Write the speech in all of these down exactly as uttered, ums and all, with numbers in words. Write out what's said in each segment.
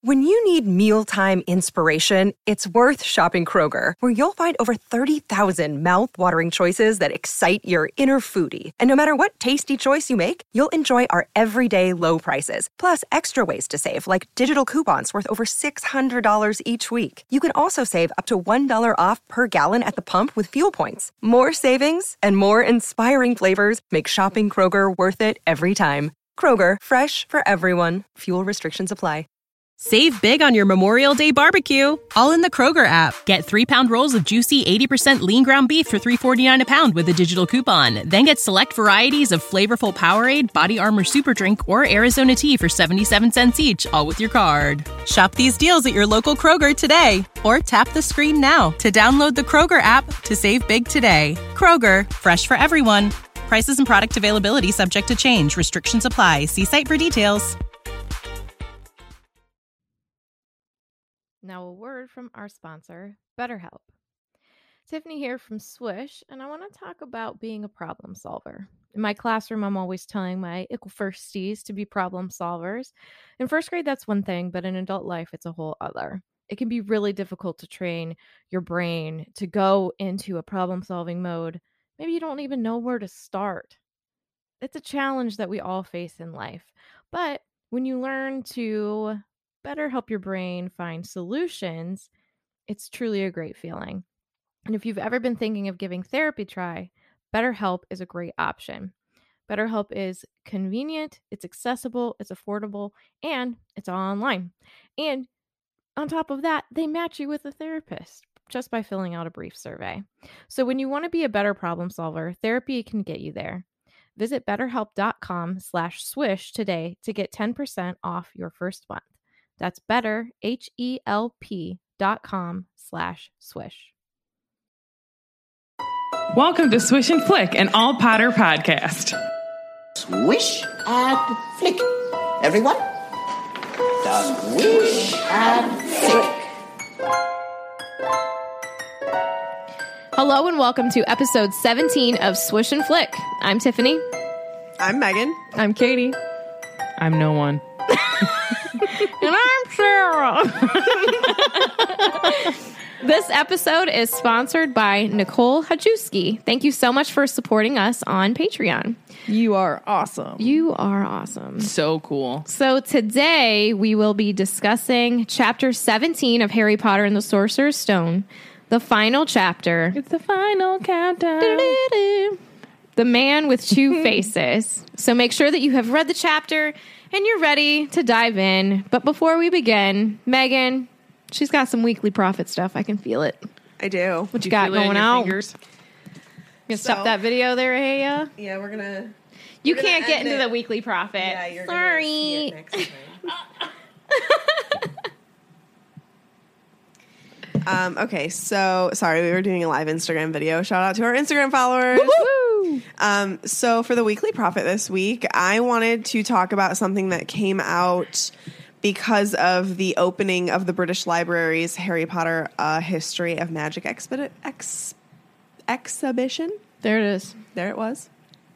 When you need mealtime inspiration, it's worth shopping Kroger, where you'll find over thirty thousand mouth-watering choices that excite your inner foodie. And no matter what tasty choice you make, you'll enjoy our everyday low prices, plus extra ways to save, like digital coupons worth over six hundred dollars each week. You can also save up to one dollar off per gallon at the pump with fuel points. More savings and more inspiring flavors make shopping Kroger worth it every time. Kroger, fresh for everyone. Fuel restrictions apply. Save big on your Memorial Day barbecue, all in the Kroger app. Get three-pound rolls of juicy eighty percent lean ground beef for three forty-nine a pound with a digital coupon. Then get select varieties of flavorful Powerade, Body Armor Super Drink, or Arizona tea for seventy-seven cents each, all with your card. Shop these deals at your local Kroger today, or tap the screen now to download the Kroger app to save big today. Kroger, fresh for everyone. Prices and product availability subject to change. Restrictions apply. See site for details. Now a word from our sponsor, BetterHelp. Tiffany here from Swish, and I want to talk about being a problem solver. In my classroom, I'm always telling my equal firsties to be problem solvers. In first grade, that's one thing, but in adult life, it's a whole other. It can be really difficult to train your brain to go into a problem-solving mode. Maybe you don't even know where to start. It's a challenge that we all face in life. But when you learn to better help your brain find solutions, it's truly a great feeling. And if you've ever been thinking of giving therapy a try, BetterHelp is a great option. BetterHelp is convenient, it's accessible, it's affordable, and it's all online. And on top of that, they match you with a therapist just by filling out a brief survey. So when you want to be a better problem solver, therapy can get you there. Visit betterhelp.com slash swish today to get ten percent off your first month. That's better, H-E-L-P dot com slash swish. Welcome to Swish and Flick, an all Potter podcast. Swish and flick. Everyone? Swish and flick. Hello and welcome to episode seventeen of Swish and Flick. I'm Tiffany. I'm Megan. I'm Katie. I'm no one. And I'm Sarah. This episode is sponsored by Nicole Hajewski. Thank you so much for supporting us on Patreon. You are awesome. You are awesome. So cool. So today we will be discussing chapter seventeen of Harry Potter and the Sorcerer's Stone, the final chapter. It's the final countdown. Do-do-do. The Man with Two Faces. So make sure that you have read the chapter and you're ready to dive in. But before we begin, Megan, she's got some weekly profit stuff. I can feel it. I do. What you, You got feel it in going your on? fingers? You gonna So- stop that video there, hey? Uh? Yeah, we're gonna. You we're gonna can't get end into it. the weekly profit. Yeah, you're Sorry. gonna see it next time. um, okay, so sorry, we were doing a live Instagram video. Shout out to our Instagram followers. Woo! Um, so for the weekly profit this week, I wanted to talk about something that came out because of the opening of the British Library's Harry Potter uh, History of Magic Expedi- ex- exhibition. There it is. There it was.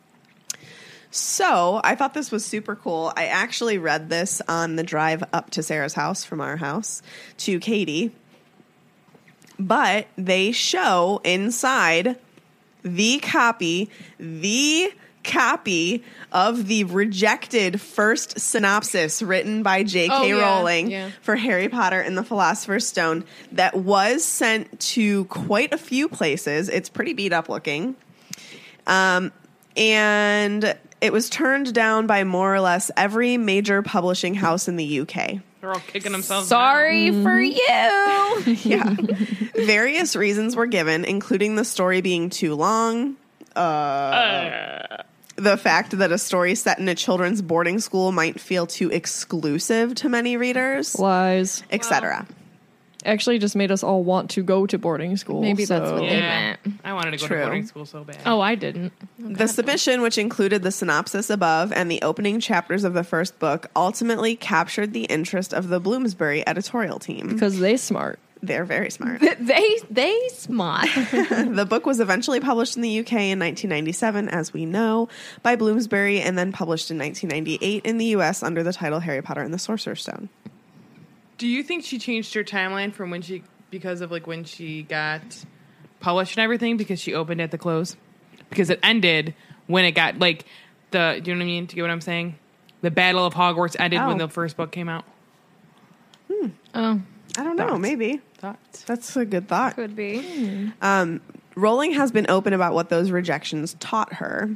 So I thought this was super cool. I actually read this on the drive up to Sarah's house from our house to Katie. But they show inside the copy, the copy of the rejected first synopsis written by J K Oh, yeah, Rowling yeah. for Harry Potter and the Philosopher's Stone that was sent to quite a few places. It's pretty beat up looking. Um, and it was turned down by more or less every major publishing house in the U K. They're all kicking themselves. Sorry for you. Yeah. Various reasons were given, including the story being too long, uh, uh. the fact that a story set in a children's boarding school might feel too exclusive to many readers, Lies. et cetera. Actually just made us all want to go to boarding school. Maybe that's so- what they Yeah. meant. I wanted to go True. to boarding school so bad. Oh, I didn't. The submission, which included the synopsis above and the opening chapters of the first book, ultimately captured the interest of the Bloomsbury editorial team. Because they smart. They're very smart. They they smart. The book was eventually published in the U K in nineteen ninety-seven, as we know, by Bloomsbury, and then published in nineteen ninety-eight in the U S under the title Harry Potter and the Sorcerer's Stone. Do you think she changed her timeline from when she, because of like when she got published and everything, because she opened at the close? Because it ended when it got, like, the, do you know what I mean? Do you get what I'm saying? The Battle of Hogwarts ended Oh. when the first book came out. Oh, I don't know. Thoughts? Maybe. Thoughts? That's a good thought. could be. Um, Rowling has been open about what those rejections taught her.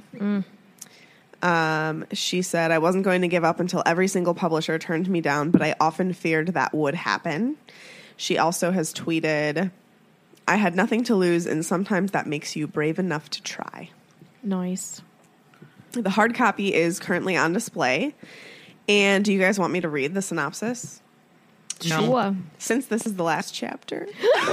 Um, she said, I wasn't going to give up until every single publisher turned me down, but I often feared that would happen. She also has tweeted, I had nothing to lose, and sometimes that makes you brave enough to try. Nice. The hard copy is currently on display. And do you guys want me to read the synopsis? No. Sure. Since this is the last chapter.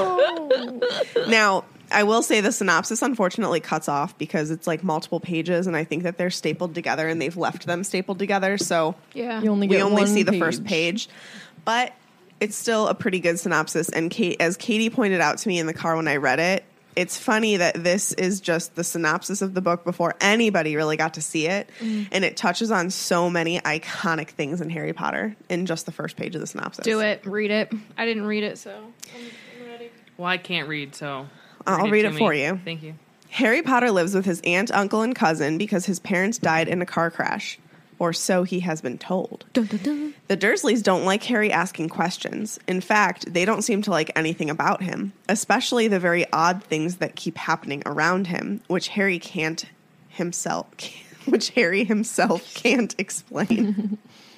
Now, I will say the synopsis unfortunately cuts off because it's like multiple pages, and I think that they're stapled together and they've left them stapled together. So Yeah. You only we get only one see the page. first page. But it's still a pretty good synopsis. And Kate, as Katie pointed out to me in the car when I read it, it's funny that this is just the synopsis of the book before anybody really got to see it. Mm. And it touches on so many iconic things in Harry Potter in just the first page of the synopsis. Do it. Read it. I didn't read it, so I'm, I'm ready. Well, I can't read, so. I'll read to it me. for you. Thank you. Harry Potter lives with his aunt, uncle, and cousin because his parents died in a car crash. Or so he has been told. Dun, dun, dun. The Dursleys don't like Harry asking questions. In fact, they don't seem to like anything about him, especially the very odd things that keep happening around him, which Harry can't himself, which Harry himself can't explain.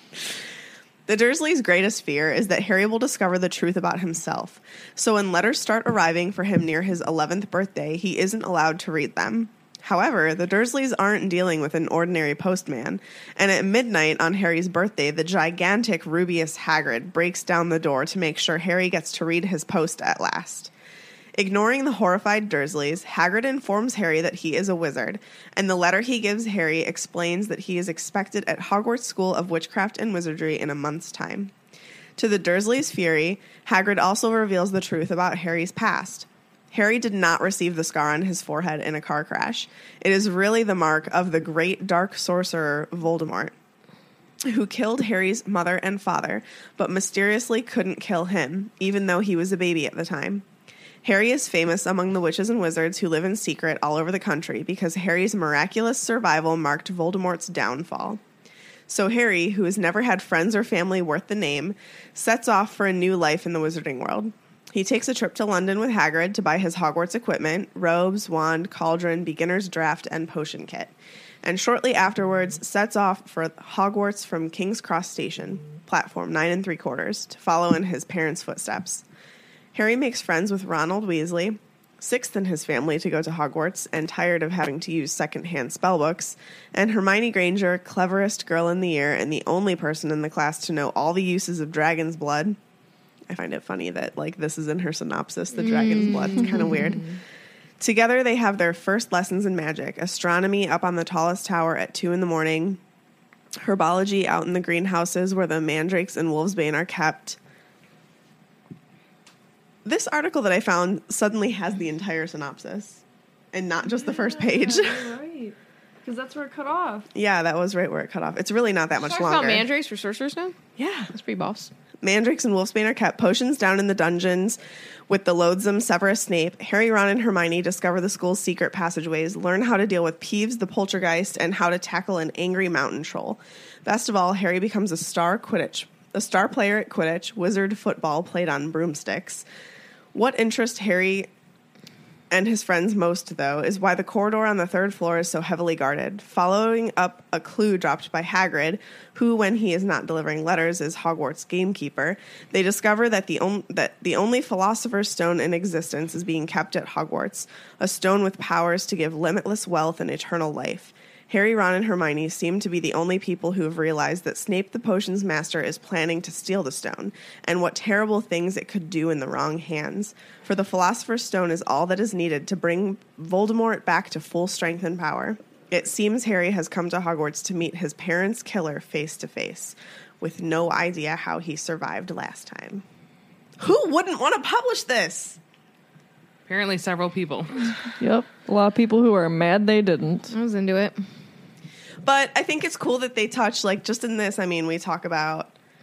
The Dursleys' greatest fear is that Harry will discover the truth about himself. So when letters start arriving for him near his eleventh birthday, he isn't allowed to read them. However, the Dursleys aren't dealing with an ordinary postman, and at midnight on Harry's birthday, the gigantic Rubeus Hagrid breaks down the door to make sure Harry gets to read his post at last. Ignoring the horrified Dursleys, Hagrid informs Harry that he is a wizard, and the letter he gives Harry explains that he is expected at Hogwarts School of Witchcraft and Wizardry in a month's time. To the Dursleys' fury, Hagrid also reveals the truth about Harry's past. Harry did not receive the scar on his forehead in a car crash. It is really the mark of the great dark sorcerer Voldemort, who killed Harry's mother and father, but mysteriously couldn't kill him, even though he was a baby at the time. Harry is famous among the witches and wizards who live in secret all over the country because Harry's miraculous survival marked Voldemort's downfall. So Harry, who has never had friends or family worth the name, sets off for a new life in the wizarding world. He takes a trip to London with Hagrid to buy his Hogwarts equipment, robes, wand, cauldron, beginner's draft, and potion kit. And shortly afterwards sets off for Hogwarts from King's Cross Station, platform nine and three quarters, to follow in his parents' footsteps. Harry makes friends with Ronald Weasley, sixth in his family to go to Hogwarts and tired of having to use secondhand spellbooks, and Hermione Granger, cleverest girl in the year and the only person in the class to know all the uses of dragon's blood. I find it funny that, like, this is in her synopsis, the dragon's blood. It's kind of weird. Together, they have their first lessons in magic, astronomy up on the tallest tower at two in the morning, herbology out in the greenhouses where the mandrakes and wolfsbane are kept. This article that I found suddenly has the entire synopsis and not just the first page. Right. Because that's where it cut off. Yeah, that was right where it cut off. It's really not that much Talk longer. about mandrakes for sorcerers now? Yeah. That's pretty boss. Mandrakes and Wolfsbane are kept. Potions down in the dungeons with the loathsome Severus Snape. Harry, Ron, and Hermione discover the school's secret passageways, learn how to deal with Peeves the Poltergeist, and how to tackle an angry mountain troll. Best of all, Harry becomes a star Quidditch, a star player at Quidditch, wizard football played on broomsticks. What interests Harry and his friends most, though, is why the corridor on the third floor is so heavily guarded, following up a clue dropped by Hagrid, who, when he is not delivering letters, is Hogwarts' gamekeeper. They discover that the, on- that the only Philosopher's Stone in existence is being kept at Hogwarts, a stone with powers to give limitless wealth and eternal life. Harry, Ron, and Hermione seem to be the only people who have realized that Snape the Potions Master is planning to steal the stone, and what terrible things it could do in the wrong hands. For the Philosopher's Stone is all that is needed to bring Voldemort back to full strength and power. It seems Harry has come to Hogwarts to meet his parents' killer face to face, with no idea how he survived last time. Who wouldn't want to publish this? Apparently several people. Yep. A lot of people who are mad they didn't. I was into it. But I think it's cool that they touch, like, just in this, I mean, we talk about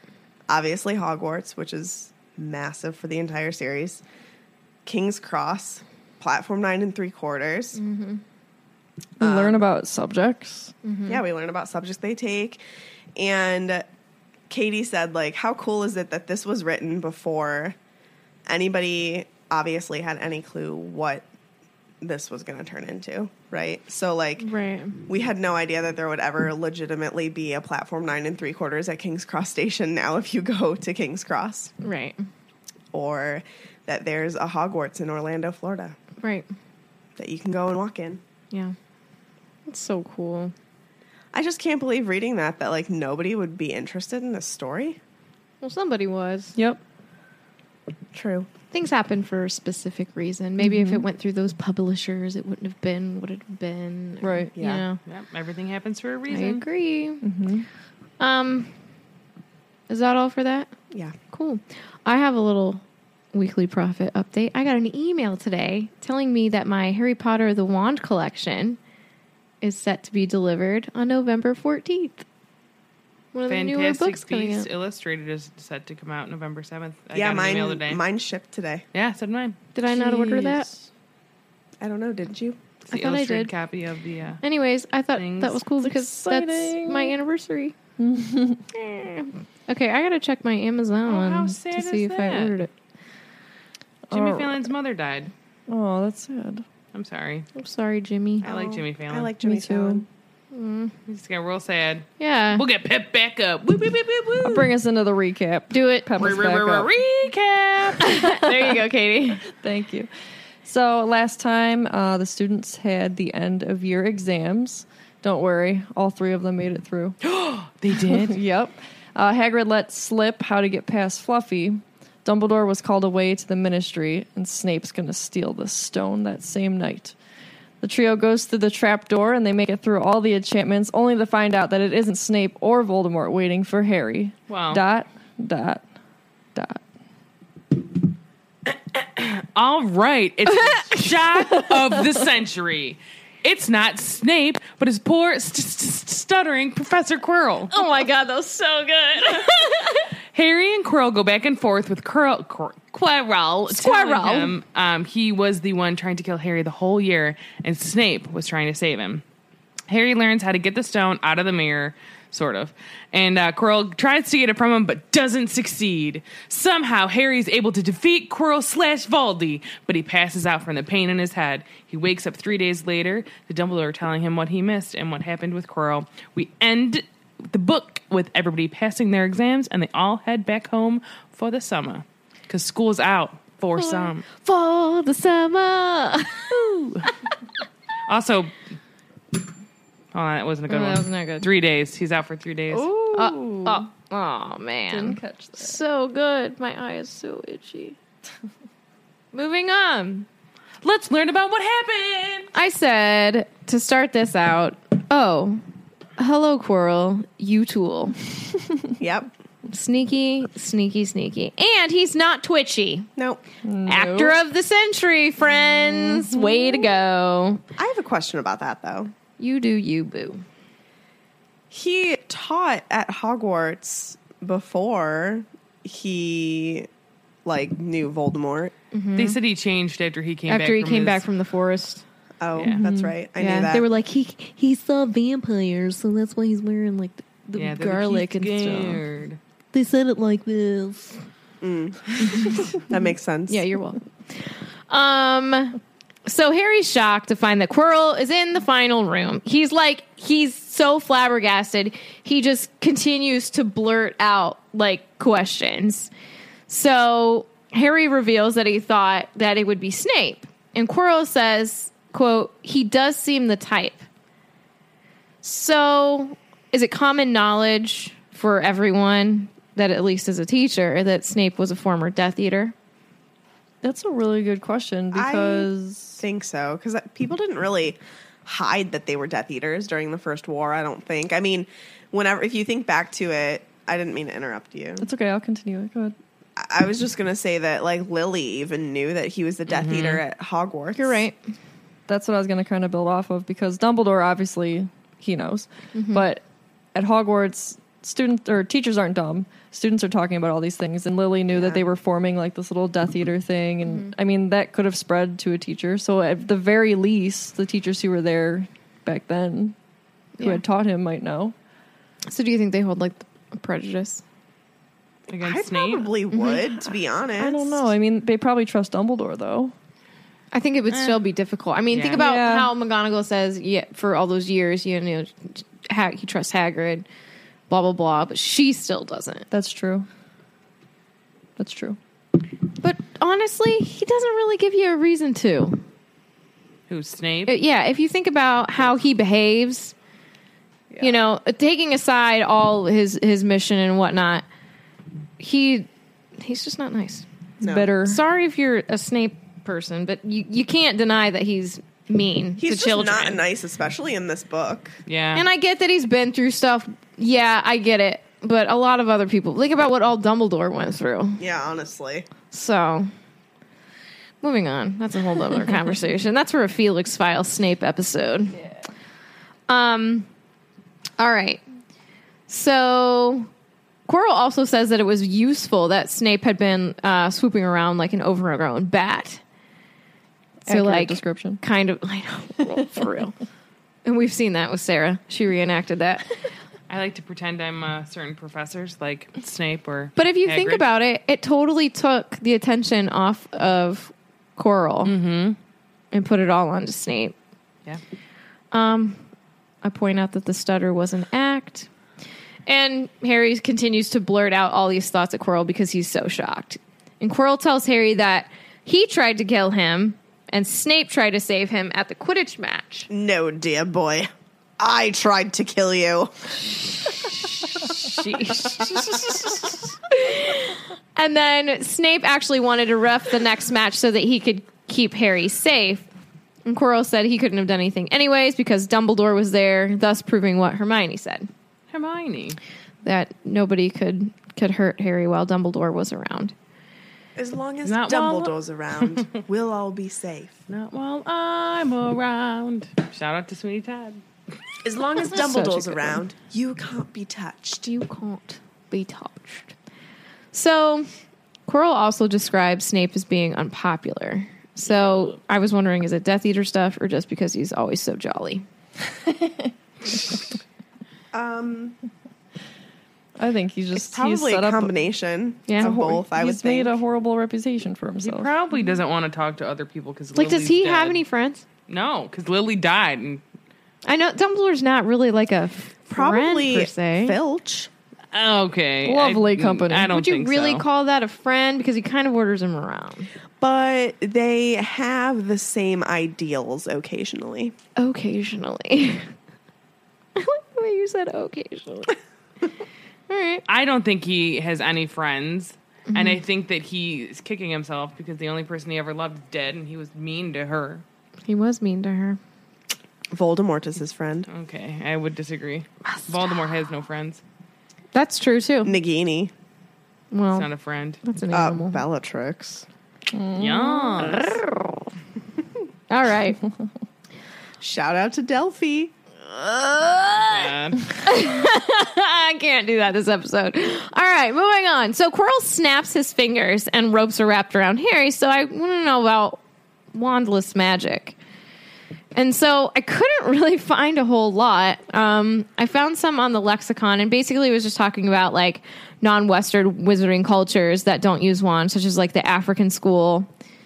obviously Hogwarts, which is massive for the entire series. King's Cross, platform nine and three quarters. Mm-hmm. We learn about subjects. Mm-hmm. Yeah, we learn about subjects they take. And Katie said, like, how cool is it that this was written before anybody obviously had any clue what this was going to turn into, right? So, like, Right. we had no idea that there would ever legitimately be a platform nine and three quarters at King's Cross Station now if you go to King's Cross. Right. Or that there's a Hogwarts in Orlando, Florida Right. that you can go and walk in. Yeah. It's so cool. I just can't believe reading that, that, like, nobody would be interested in this story. Well, somebody was. Yep. True. Things happen for a specific reason. Maybe if it went through those publishers, it wouldn't have been what it had been. Right. You Yeah. know? Yep, everything happens for a I reason. agree. Mm-hmm. Um, is that all for that? Yeah. Cool. I have a little weekly profit update. I got an email today telling me that my Harry Potter the Wand collection is set to be delivered on November fourteenth. One of the newer Fantastic books coming Beasts out. Illustrated is set to come out November seventh. I yeah, got an email mine, today. mine shipped today. Yeah, so did mine. Did I not order that? Jeez. I don't know, did you? It's the I thought I illustrated did. copy of the. Uh, Anyways, I thought Things. that was cool because exciting. that's my anniversary. Eh. Okay, I gotta check my Amazon Oh, how sad to see is if that? I ordered it. Jimmy Oh. Fallon's mother died. Oh, that's sad. I'm sorry. I'm sorry, Jimmy. I like Oh, Jimmy Fallon. I like Jimmy Me too. Fallon. He just got real sad. Yeah. We'll get Pep back up. Woo, woo, woo, woo, woo. I'll bring us into the recap. Do it. Pep us Re- back re- up. re- Recap. There you go, Katie. Thank you. So last time, uh, the students had the end of year exams. Don't worry, all three of them made it through. They did. Yep. Uh, Hagrid let slip how to get past Fluffy. Dumbledore was called away to the Ministry, and Snape's going to steal the stone that same night. The trio goes through the trap door, and they make it through all the enchantments, only to find out that it isn't Snape or Voldemort waiting for Harry. Wow. Dot, dot, dot. All right. It's the shock of the century. It's not Snape, but his poor st- st- stuttering Professor Quirrell. Oh my god, that was so good. Harry and Quirrell go back and forth with Quirrell, Quir- Quirrell, telling Squirrel. him um, he was the one trying to kill Harry the whole year, and Snape was trying to save him. Harry learns how to get the stone out of the mirror, sort of, and uh, Quirrell tries to get it from him, but doesn't succeed. Somehow, Harry's able to defeat Quirrell slash Voldy, but he passes out from the pain in his head. He wakes up three days later, the Dumbledore telling him what he missed and what happened with Quirrell. We end the book with everybody passing their exams, and they all head back home for the summer, because school's out for some. For the summer. Also, oh, that wasn't a good Oh, one. that was not good. Three days. He's out for three days. Oh, oh, oh, man. Didn't catch that. So good. My eye is so itchy. Moving on. Let's learn about what happened. I said to start this out, oh, hello, Quirrell, you tool. Yep. Sneaky, sneaky, sneaky. And he's not twitchy. Nope. Actor of the century, friends. Way to go. I have a question about that, though. You do you, boo. He taught at Hogwarts before he, like, knew Voldemort. They said he changed after he came After back he from came his- back from the forest. Oh, Yeah. that's right. I yeah, knew that. they were like, he he saw vampires, so that's why he's wearing, like, the, the Yeah, they're like, garlic "He's and stuff. scared." They said it like this. that makes sense. Yeah, you're welcome. Um, so Harry's shocked to find that Quirrell is in the final room. He's like, he's so flabbergasted. He just continues to blurt out like questions. So Harry reveals that he thought that it would be Snape. And Quirrell says, quote, he does seem the type. So is it common knowledge for everyone that, at least as a teacher, that Snape was a former Death Eater? That's a really good question because think so, because people didn't really hide that they were Death Eaters during the First War, I don't think. I mean, whenever, if you think back to it, I didn't mean to interrupt you. it's okay. I'll continue it. Go ahead. I I was just going to say that, like, Lily even knew that he was the Death Eater at Hogwarts. You're right. That's what I was going to kind of build off of because Dumbledore, obviously, he knows. But at Hogwarts, students or teachers aren't dumb. Students are talking about all these things, and Lily knew Yeah. that they were forming like this little Death Eater thing, and Mm-hmm. I mean that could have spread to a teacher. So at the very least, the teachers who were there back then, who Yeah. had taught him, might know. So do you think they hold like a prejudice? Against I Snape. probably would, to be honest. I don't know. I mean, they probably trust Dumbledore though. I think it would still be difficult. I mean, Yeah. think about Yeah. how McGonagall says, yeah, for all those years, you know, ha- he trusts Hagrid, blah blah blah, but she still doesn't. That's true. That's true. But honestly, he doesn't really give you a reason to. Who's Snape? Uh, Yeah, if you think about how he behaves, you know, uh, taking aside all his his mission and whatnot, he he's just not nice. No. Bitter. Sorry if you're a Snape person, but you, you can't deny that he's mean He's to just children. not nice, especially in this book. yeah. And I get that he's been through stuff. Yeah, I get it. But a lot of other people, think about what all Dumbledore went through. Yeah, honestly. So, moving on. That's a whole other conversation. That's for a Felix File Snape episode. Um. All right. So, Quirrell also says that it was useful that Snape had been uh, swooping around like an overgrown bat. So, Accurate like, description. kind of, I know, for real. And we've seen that with Sarah. She reenacted that. I like to pretend I'm uh, certain professors like Snape or. But if you think Hagrid. about it, it totally took the attention off of Quirrell and put it all onto Snape. Yeah. Um, I point out that the stutter was an act. And Harry continues to blurt out all these thoughts at Quirrell because he's so shocked. And Quirrell tells Harry that he tried to kill him and Snape tried to save him at the Quidditch match. No, dear boy. I tried to kill you. And then Snape actually wanted to ref the next match so that he could keep Harry safe. And Quirrell said he couldn't have done anything anyways because Dumbledore was there, thus proving what Hermione said. Hermione. That nobody could could hurt Harry while Dumbledore was around. As long as Not while- Dumbledore's around, we'll all be safe. Not while I'm around. Shout out to Sweeney Todd. As long as Such a Dumbledore's good around, you can't be touched. You can't be touched. So, Quirrell also describes Snape as being unpopular. So, I was wondering, is it Death Eater stuff or just because he's always so jolly? Um, I think he's it's just he's probably set a up combination Yeah. of both, I would he's made think. a horrible reputation for He himself. probably doesn't want to talk to other people because Like, does he have any friends? No, because Lily died, and I know Dumbledore's not really like a friend Probably per se. Filch. okay, Lovely I, company. I don't Would you think really so. call that a friend? Because he kind of orders him around. But they have the same ideals occasionally. Occasionally. I like the way you said occasionally. All right. I don't think he has any friends, and Mm-hmm. I think that he's kicking himself because the only person he ever loved is dead, and he was mean to her. He was mean to her. Voldemort is his friend. Okay, I would disagree. Voldemort has no friends. That's true, too. Nagini. Well, He's not a friend. that's an Uh, animal. Bellatrix. Yes. All right. Shout out to Delphi. Yeah. I can't do that this episode. All right, moving on. So Quirrell snaps his fingers and ropes are wrapped around Harry. So I want to know about wandless magic. And so I couldn't really find a whole lot. Um, I found some on the lexicon, and basically it was just talking about like non-Western wizarding cultures that don't use wands, such as like the African school.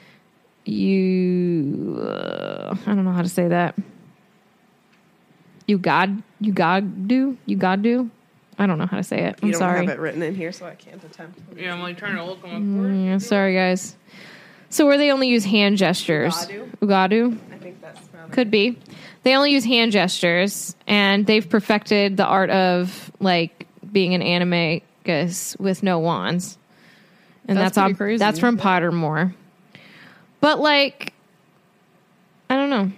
You, uh, I don't know how to say that. You god, you god do, you god do. I don't know how to say it. I'm You don't sorry. have it written in here, so I can't attempt. Yeah, I'm like trying to look on the Yeah, sorry, guys. So where they only use hand gestures. Ugadu? Ugadu? I think that's Could be. They only use hand gestures, and they've perfected the art of like being an animagus with no wands. And That's that's, on, pretty crazy. that's from Pottermore. But like, I don't know.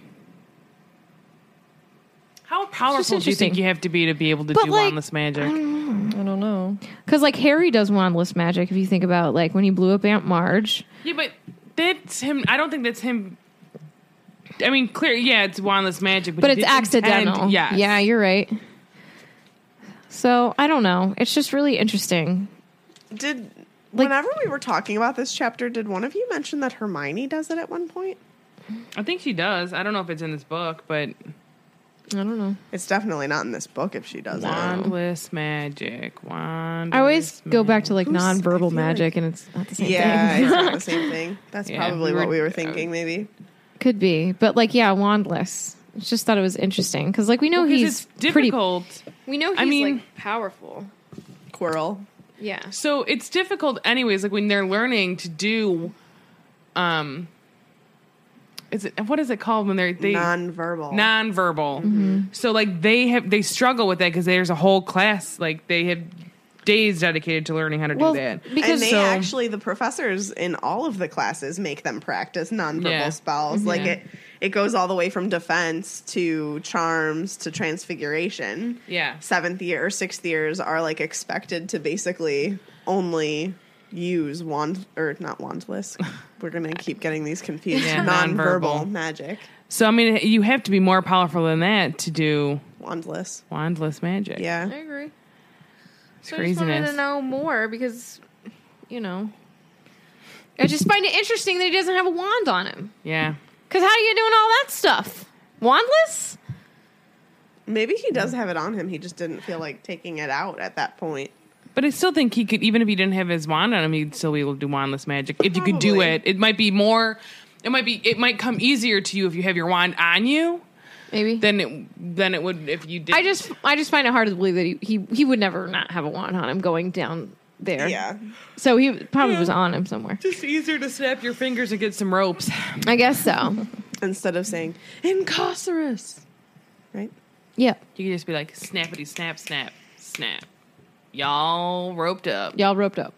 How powerful do you interesting. think you have to be to be able to But, do like, wandless magic? I don't know. Because like Harry does wandless magic. If you think about like when he blew up Aunt Marge. Yeah, but that's him. I don't think that's him. I mean, clear. Yeah, it's wandless magic, but, But he it's didn't intend- accidental. Yes. Yeah, you're right. So I don't know. It's just really interesting. Did whenever we were talking about this chapter, did one of you mention that Hermione does it at one point? I think she does. I don't know if it's in this book, but I don't know. It's definitely not in this book if she does it. wandless magic. Wandless I always go back to like Who's- I nonverbal feel magic, and it's not the same Yeah, thing. it's not the same thing. That's Yeah, probably we what were- we were thinking, maybe. Could be, but like, yeah, wandless. I just thought it was interesting because, like, we know Well, 'cause he's it's pretty. difficult. We know he's I mean- like powerful. Quirrell. Yeah. So it's difficult, anyways. Like when they're learning to do, um, is it what is it called when they're they Non-verbal. non-verbal? So like they have they struggle with that because there's a whole class like they have days dedicated to learning how to Well, do that. because and they so- actually, the professors in all of the classes make them practice nonverbal Yeah. spells. Like Yeah. it, it goes all the way from defense to charms to transfiguration. Yeah. Seventh year or sixth years are like expected to basically only use wand or not wandless. We're gonna keep getting these confused. Yeah, nonverbal nonverbal. magic. So I mean, you have to be more powerful than that to do Wandless. wandless magic. Yeah. I agree. It's So I just wanted craziness. to know more because, you know, I just find it interesting that he doesn't have a wand on him. Yeah. Because how are you doing all that stuff? Wandless? Maybe he does have it on him. He just didn't feel like taking it out at that point. But I still think he could, even if he didn't have his wand on him, he'd still be able to do wandless magic. If you could do Probably. it, it might be more. It might be. It might come easier to you if you have your wand on you Maybe. than it than it would if you did. I just I just find it hard to believe that he, he, he would never not have a wand on him going down there. Yeah. So he probably was on him somewhere. just easier to snap your fingers and get some ropes. I guess so. Instead of saying Incarcerus. Right? Yep. You could just be like snappity snap snap snap. Y'all roped up. Y'all roped up.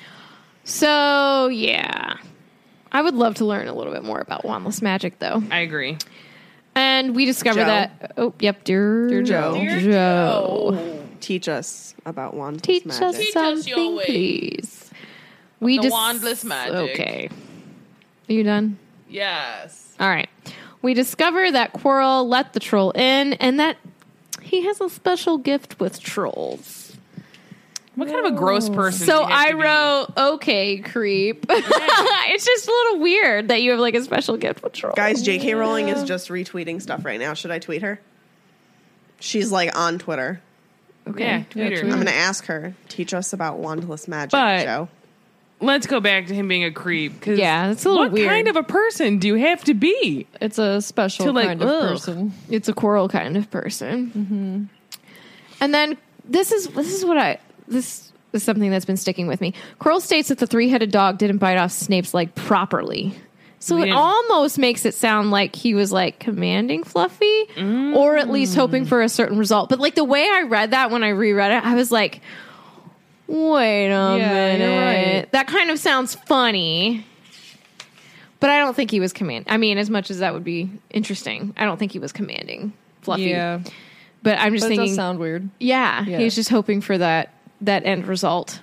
So, yeah. I would love to learn a little bit more about wandless magic, though. I agree. And we discovered Joe. that. Oh, yep, dear, Dear Joe. Joe. Dear Joe. Teach us about wandless Teach magic. us Teach us your something, way. please. We the dis- wandless magic. Okay. Are you done? Yes. All right. We discover that Quirrell let the troll in and that he has a special gift with trolls. What kind of a gross person? So do you have I to be? wrote, okay, creep. It's just a little weird that you have like a special gift with trolls. Guys, J K Rowling is just retweeting stuff right now. Should I tweet her? She's like on Twitter. Okay. Yeah, Twitter. tweet I'm going to ask her. Teach us about wandless magic, But- Joe. Let's go back to him being a creep. 'Cause Yeah, it's a little what weird. kind of a person do you have to be? It's a special To, like, kind of ugh. person. It's a Quirrell kind of person. Mm-hmm. And then this is this is what I this is something that's been sticking with me. Quirrell states that the three-headed dog didn't bite off Snape's leg properly. So We it didn't- almost makes it sound like he was like commanding Fluffy or at least hoping for a certain result. But like the way I read that when I reread it, I was like, wait a Yeah, minute. you're right. That kind of sounds funny. But I don't think he was command. I mean, as much as that would be interesting, I don't think he was commanding Fluffy. Yeah. But I'm just But it thinking, does sound weird. yeah, Yeah. he's just hoping for that that end result.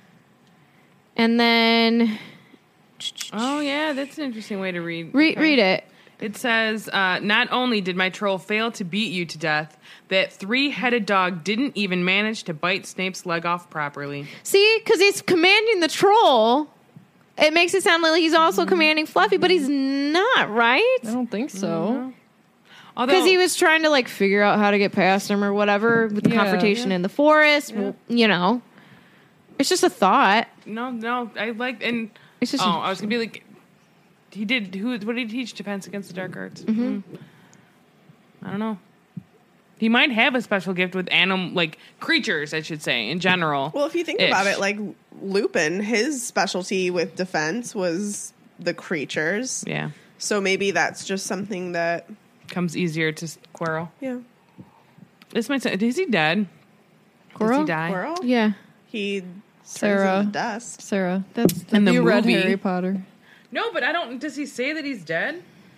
And then Oh yeah, that's an interesting way to read. read Okay. read it. It says, uh, not only did my troll fail to beat you to death, that three-headed dog didn't even manage to bite Snape's leg off properly. See, because he's commanding the troll. It makes it sound like he's also Mm-hmm. commanding Fluffy, but he's not, right? I don't think so. Although Because he was trying to like figure out how to get past him or whatever with the Yeah. confrontation in the forest. Well, you know, it's just a thought. no, no, I like and It's just oh, I was gonna be like, he did. Who? What did he teach? Defense against the dark arts. Mm-hmm. I don't know. He might have a special gift with animal, like creatures, I should say, in general. Well, if you think Ish. about it, like Lupin, his specialty with defense was the creatures. Yeah, So maybe that's just something that, comes easier to Quirrell. yeah. This might say, is he dead? Does he Quirrell? die? Quirrell? Yeah, He Sarah. turns into dust. Sarah. that's In the you read movie. Harry Potter. No, but I don't. Does he say that he's dead?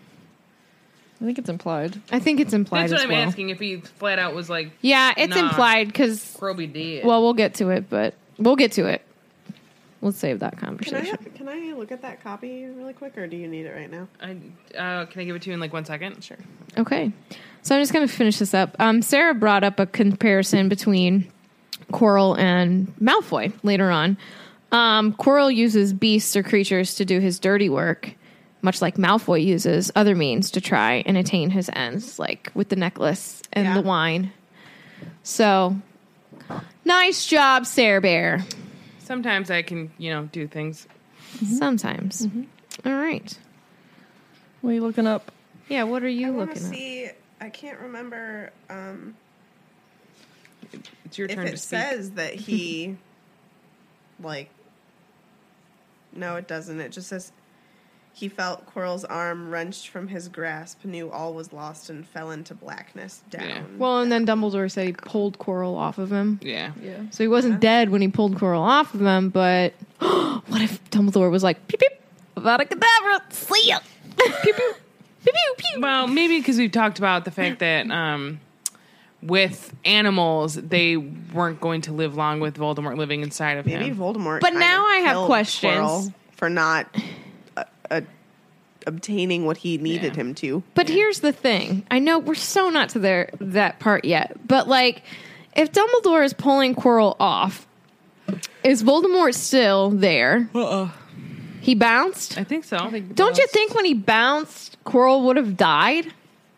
I think it's implied. I think it's implied That's what as I'm well. asking. If he flat out was like, Yeah, it's Nah. implied because Croby dead. well, we'll get to it, but we'll get to it. Let's save that Can I, conversation. can I look at that copy really quick, or do you need it right now? I, uh, can I give it to you in like one second? Sure. Okay. So I'm just going to finish this up. Um, Sarah brought up a comparison between Quirrell and Malfoy later on. Um, Quirrell uses beasts or creatures to do his dirty work, much like Malfoy uses other means to try and attain his ends, like with the necklace and Yeah. the wine. So, nice job, Sarah Bear. Sometimes I can, you know, do things. Sometimes. All right. What are you looking up? Yeah, what are you I want looking to at? see. I can't remember um, It's your if turn it to speak. says that he, like, no, it doesn't. It just says he felt Quirrell's arm wrenched from his grasp, knew all was lost, and fell into blackness down. Yeah. Well, and then Dumbledore said he pulled Quirrell off of him. Yeah. Yeah. So he wasn't dead when he pulled Quirrell off of him, but what if Dumbledore was like, pew pew, Avada Kedavra, see ya. Pew pew, pew pew, pew. Well, maybe because we've talked about the fact that um, with animals, they weren't going to live long with Voldemort living inside of Maybe him. Voldemort. But kind now of I have killed questions. Quirrell for not uh, uh, obtaining what he needed Yeah. him to. But here's the thing. I know we're so not to there that part yet, but like, if Dumbledore is pulling Quirrell off, is Voldemort still there? Uh-uh. He bounced? I think so. Don't you think when he bounced, Quirrell would have died?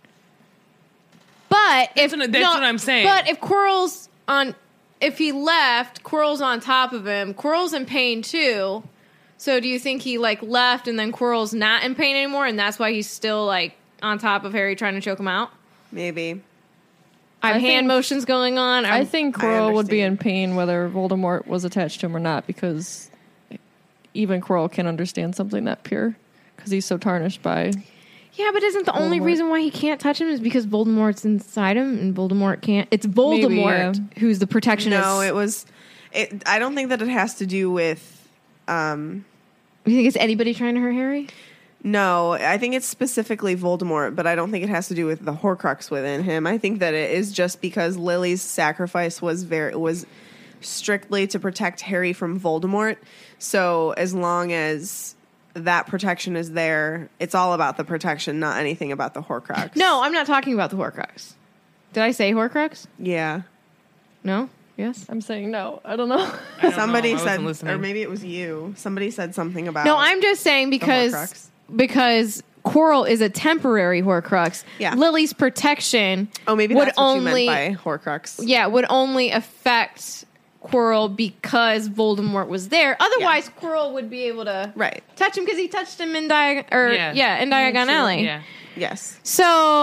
But if what- that's what I'm saying. But if Quirrell's on, if he left, Quirrell's on top of him. Quirrell's in pain too. So do you think he like left and then Quirrell's not in pain anymore, and that's why he's still like on top of Harry trying to choke him out? Maybe. I have I hand think- motions going on. I I'm- think I Quirrell would be in understand. pain whether Voldemort was attached to him or not, because even Quirrell can understand something that pure because he's so tarnished by. Yeah, but isn't the only Voldemort. reason why he can't touch him is because Voldemort's inside him and Voldemort can't? It's Voldemort Maybe, yeah. who's the protectionist. No, it was. It. I don't think that it has to do with. Um, You think it's anybody trying to hurt Harry? no, I think it's specifically Voldemort, but I don't think it has to do with the Horcrux within him. I think that it is just because Lily's sacrifice was very was strictly to protect Harry from Voldemort. So as long as that protection is there, it's all about the protection, not anything about the Horcrux. No, I'm not talking about the Horcrux. Did I say Horcrux? Yeah. No? Yes? I'm saying no. I don't know. I don't Somebody know. I said, wasn't listening. or maybe it was you. Somebody said something about. No, I'm just saying because Horcrux. because Quirrell is a temporary Horcrux. Yeah. Lily's protection Oh, maybe would that's what only you meant by Horcrux. yeah would only affect Quirrell because Voldemort was there. Otherwise, Quirrell would be able to Right. touch him because he touched him in Diagon or yeah, Yeah. in Diagon Alley. Yeah. Yes. So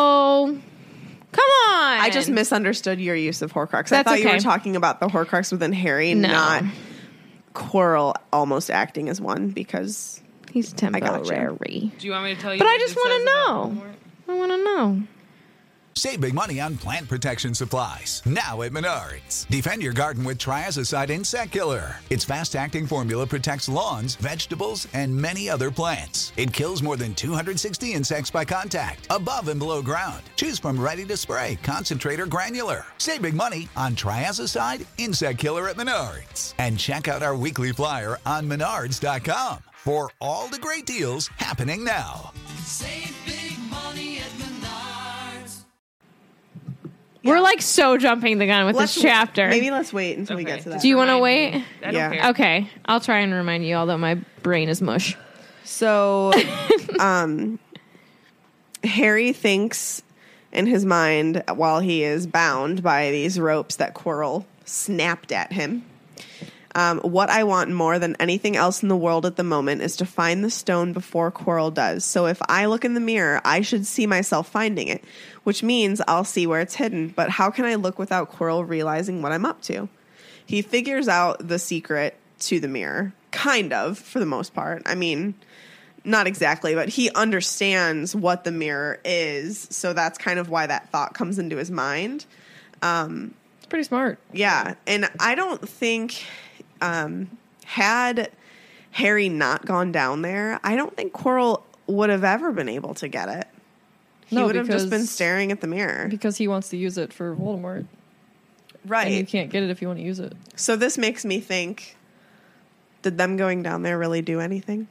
come on. I just misunderstood your use of Horcrux. I That's thought you okay. were talking about the Horcrux within Harry, No. not Quirrell almost acting as one because He's gotcha. temporary. Do you want me to tell you? But I what just it want says to about know. Voldemort? I want to know. Save big money on plant protection supplies. Now at Menards. Defend your garden with Triazicide Insect Killer. Its fast-acting formula protects lawns, vegetables, and many other plants. It kills more than two hundred sixty insects by contact, above and below ground. Choose from ready to spray, concentrate, or granular. Save big money on Triazicide Insect Killer at Menards. And check out our weekly flyer on menards dot com for all the great deals happening now. Save big money at Menards. We're like so jumping the gun with let's this chapter. Maybe let's wait until we Okay. get to that. Do you want to Remind wait? me. I don't Yeah. care. Okay, I'll try and remind you, although my brain is mush. So, um, Harry thinks in his mind while he is bound by these ropes that Quirrell snapped at him. Um, what I want more than anything else in the world at the moment is to find the stone before Quirrell does. So if I look in the mirror, I should see myself finding it, which means I'll see where it's hidden. But how can I look without Quirrell realizing what I'm up to? He figures out the secret to the mirror, kind of, for the most part. I mean, not exactly, but he understands what the mirror is. So that's kind of why that thought comes into his mind. Um, It's pretty smart. yeah, and I don't think um, had Harry not gone down there, I don't think Quirrell would have ever been able to get it. He No, would have just been because- staring at the mirror. Because he wants to use it for Voldemort. And you Right. can't get it if you want to use it. So this makes me think, did them going down there really do anything?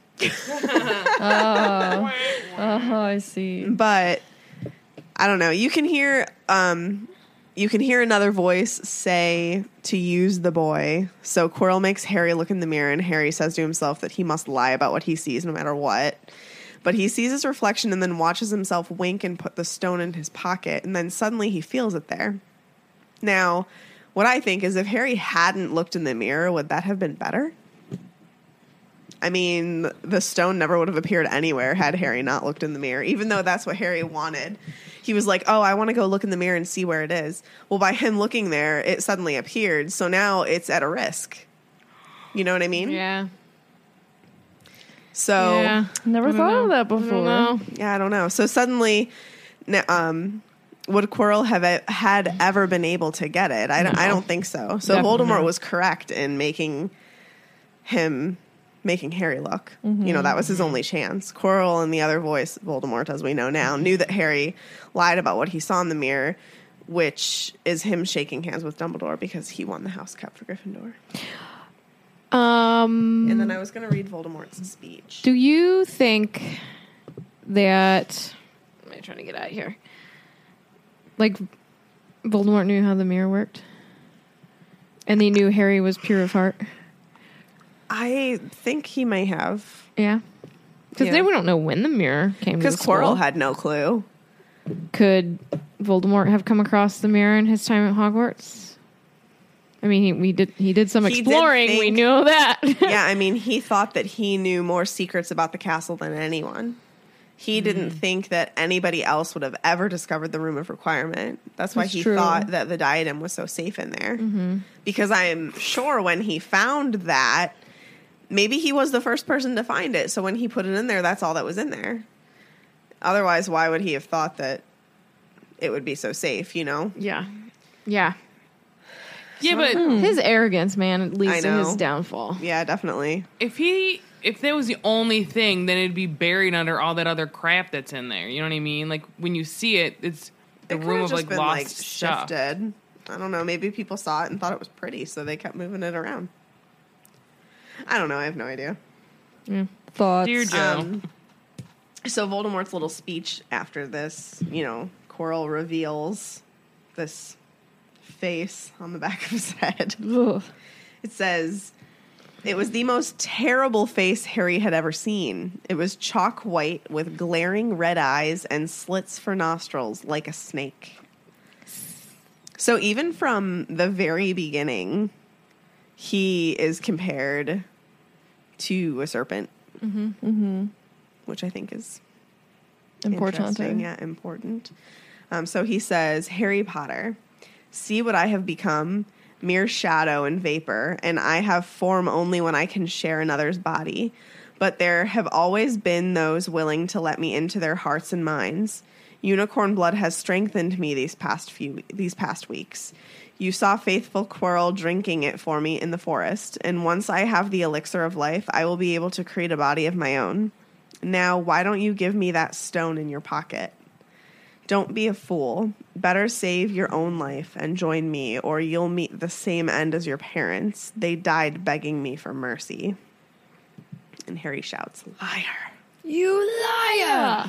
Oh, I see. But I don't know. You can hear um, you can hear another voice say to use the boy. So Quirrell makes Harry look in the mirror, and Harry says to himself that he must lie about what he sees no matter what. But he sees his reflection and then watches himself wink and put the stone in his pocket, and then suddenly he feels it there. Now, what I think is if Harry hadn't looked in the mirror, would that have been better? I mean, the stone never would have appeared anywhere had Harry not looked in the mirror, even though that's what Harry wanted. He was like, oh, I want to go look in the mirror and see where it is. Well, by him looking there, it suddenly appeared. So now it's at a risk. You know what I mean? Yeah. So, Yeah. Never I don't thought know. of that I before. don't know. yeah, I don't know. So suddenly, n- um, would Quirrell have e- had ever been able to get it? I don't, I don't think so. So Definitely Voldemort not. was correct in making him, making Harry look. You know, that was his only chance. Quirrell and the other voice, Voldemort, as we know now, knew that Harry lied about what he saw in the mirror, which is him shaking hands with Dumbledore because he won the House Cup for Gryffindor. Um, And then I was going to read Voldemort's speech. do you think that... I'm trying to get out of here. Like, Voldemort knew how the mirror worked? And he knew Harry was pure of heart? I think he may have. Yeah. Because Yeah. then we don't know when the mirror came to Because the school. Quirrell had no clue. Could Voldemort have come across the mirror in his time at Hogwarts? I mean, he we did he did some He did exploring. we think- knew that. Yeah, I mean, he thought that he knew more secrets about the castle than anyone. He didn't think that anybody else would have ever discovered the Room of Requirement. That's why That's he true. thought that the diadem was so safe in there. Because I am sure when he found that, maybe he was the first person to find it. So when he put it in there, that's all that was in there. Otherwise, why would he have thought that it would be so safe, you know? yeah. Yeah. Yeah, but His arrogance, man, leads I to know. his downfall. Yeah, definitely. if he if that was the only thing, then it'd be buried under all that other crap that's in there. You know what I mean? Like when you see it, it's the It could room have of just like been lost like stuff. shifted. I don't know. Maybe people saw it and thought it was pretty, so they kept moving it around. I don't know. I have no idea. Thoughts. Dear Joe. Um, so Voldemort's little speech after this, you know, Quirrell reveals this face on the back of his head. Ugh. It says, it was the most terrible face Harry had ever seen. It was chalk white with glaring red eyes and slits for nostrils like a snake. So even from the very beginning, he is compared to a serpent. Mm-hmm. Mm-hmm. Which I think is Important. interesting. Yeah, important. Um, so he says, Harry Potter, see what I have become, mere shadow and vapor, and I have form only when I can share another's body. But there have always been those willing to let me into their hearts and minds. Unicorn blood has strengthened me these past few these past weeks. You saw faithful Quirrell drinking it for me in the forest, and once I have the elixir of life, I will be able to create a body of my own. Now, why don't you give me that stone in your pocket? Don't be a fool. Better save your own life and join me, or you'll meet the same end as your parents. They died begging me for mercy. And Harry shouts, liar. You liar!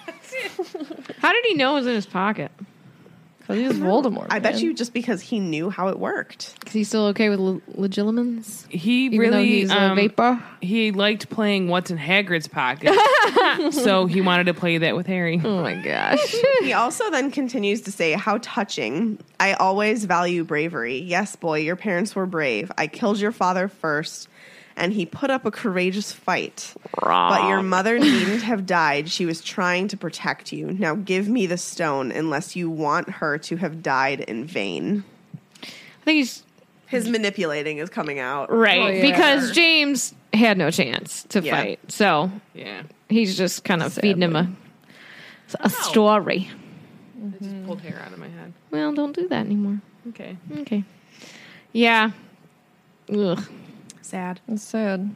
How did he know it was in his pocket? Because he's Voldemort. I bet man. you just because he knew how it worked. Is he still okay with L- Legilimens? He Even really though he's a um, vapor? he liked playing What's in Hagrid's pocket, so he wanted to play that with Harry. Oh my gosh. He also then continues to say, how touching. I always value bravery. Yes, boy, your parents were brave. I killed your father first, and he put up a courageous fight. But your mother needn't have died. She was trying to protect you. Now give me the stone unless you want her to have died in vain. I think he's His manipulating is coming out. right Oh, yeah. because James had no chance to Yeah. fight. So Yeah, he's just kind of feeding him a, a story. I just pulled hair out of my head. Well, don't do that anymore. Okay. Okay. Yeah. Ugh. Sad. It's sad.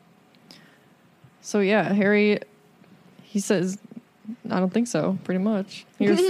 So yeah, Harry, he says, I don't think so, pretty much. He ref-